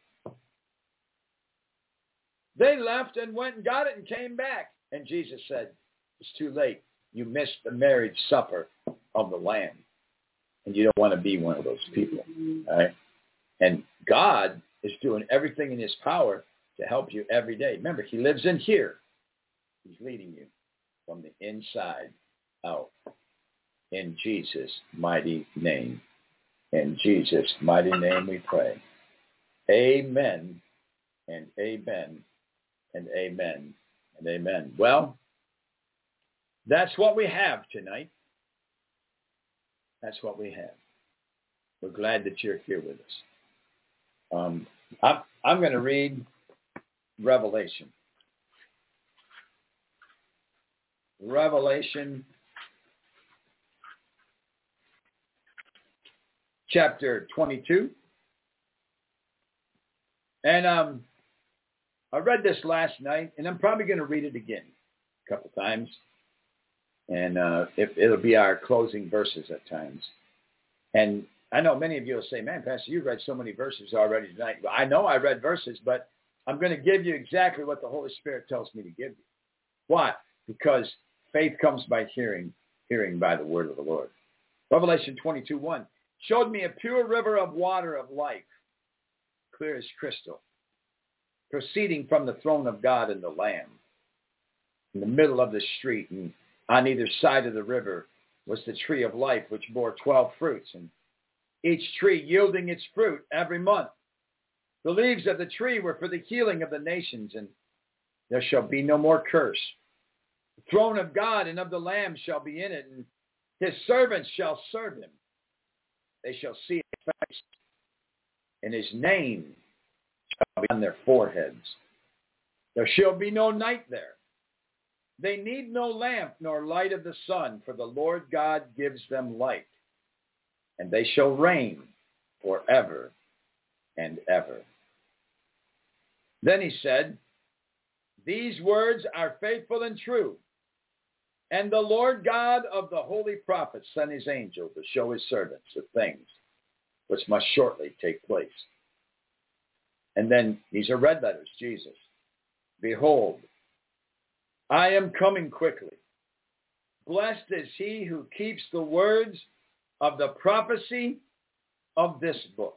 They left and went and got it and came back. And Jesus said, it's too late. You missed the marriage supper of the Lamb. And you don't want to be one of those people. All right? And God is doing everything in his power to help you every day. Remember, he lives in here. He's leading you from the inside out. In Jesus' mighty name. In Jesus' mighty name we pray. Amen and amen and amen and amen. Well, that's what we have tonight. That's what we have. We're glad that you're here with us. I'm going to read Revelation. Revelation chapter 22. And I read this last night, and I'm probably going to read it again a couple times. And it'll be our closing verses at times. And I know many of you will say, man, Pastor, you've read so many verses already tonight. Well, I know I read verses, but I'm going to give you exactly what the Holy Spirit tells me to give you. Why? Because faith comes by hearing, hearing by the word of the Lord. Revelation 22:1 showed me a pure river of water of life, clear as crystal, proceeding from the throne of God and the Lamb. In the middle of the street and on either side of the river was the tree of life, which bore 12 fruits, and each tree yielding its fruit every month. The leaves of the tree were for the healing of the nations, and there shall be no more curse. The throne of God and of the Lamb shall be in it, and his servants shall serve him. They shall see his face, and his name shall be on their foreheads. There shall be no night there. They need no lamp nor light of the sun, for the Lord God gives them light, and they shall reign forever and ever. Then he said, these words are faithful and true, and the Lord God of the holy prophets sent his angel to show his servants the things which must shortly take place. And then these are red letters, Jesus. Behold, I am coming quickly. Blessed is he who keeps the words of the prophecy of this book.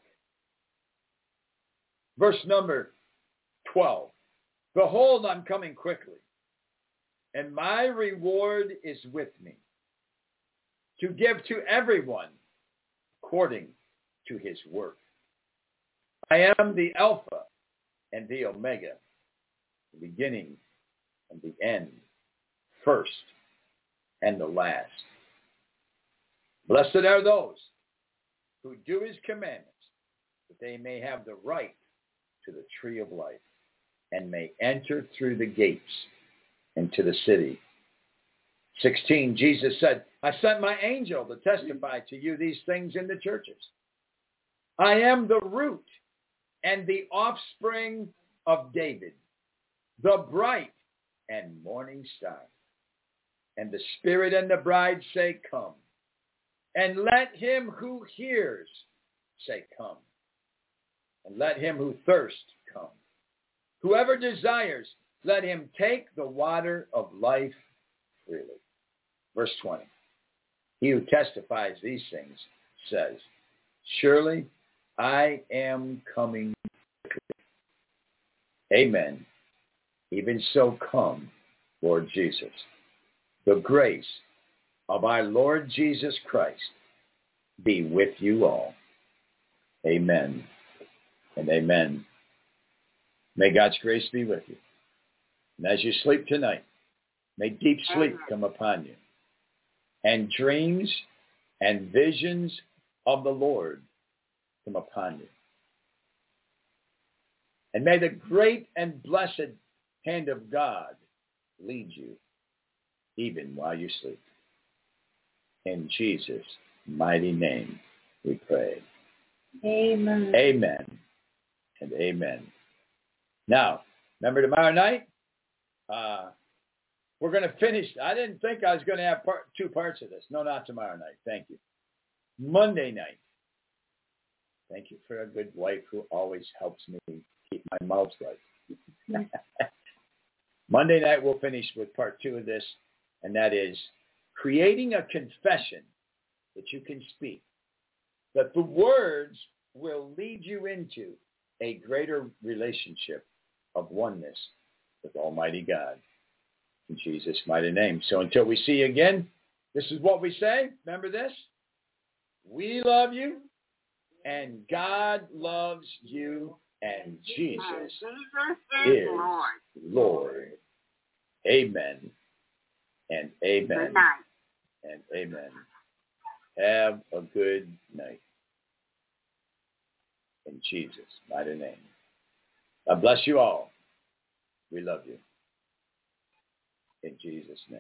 Verse number 12. Behold, I'm coming quickly, and my reward is with me, to give to everyone according to his work. I am the Alpha and the Omega, the beginning and the end, first and the last. Blessed are those who do his commandments, that they may have the right to the tree of life and may enter through the gates into the city. 16, Jesus said, I sent my angel to testify to you these things in the churches. I am the root and the offspring of David, the bright and morning star. And the Spirit and the bride say, come. And let him who hears say, come. And let him who thirsts come. Whoever desires, let him take the water of life freely. Verse 20. He who testifies these things says, surely I am coming quickly. Amen. Even so come, Lord Jesus. The grace of our Lord Jesus Christ be with you all. Amen and amen. May God's grace be with you. And as you sleep tonight, may deep sleep come upon you, and dreams and visions of the Lord come upon you. And may the great and blessed hand of God lead you even while you sleep. In Jesus' mighty name we pray. Amen. Amen and amen. Now, remember tomorrow night? We're going to finish. I didn't think I was going to have two parts of this. No, not tomorrow night. Thank you. Monday night. Thank you for a good wife who always helps me keep my mouth right. Monday night we'll finish with part 2 of this, and that is creating a confession that you can speak, that the words will lead you into a greater relationship of oneness with Almighty God. In Jesus' mighty name. So until we see you again, this is what we say. Remember this? We love you, and God loves you, and Jesus is Lord. Amen and amen and amen. Have a good night. In Jesus' mighty name. God bless you all. We love you. In Jesus' name.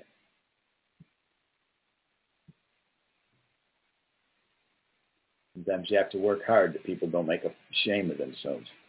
Sometimes you have to work hard that people don't make a shame of themselves.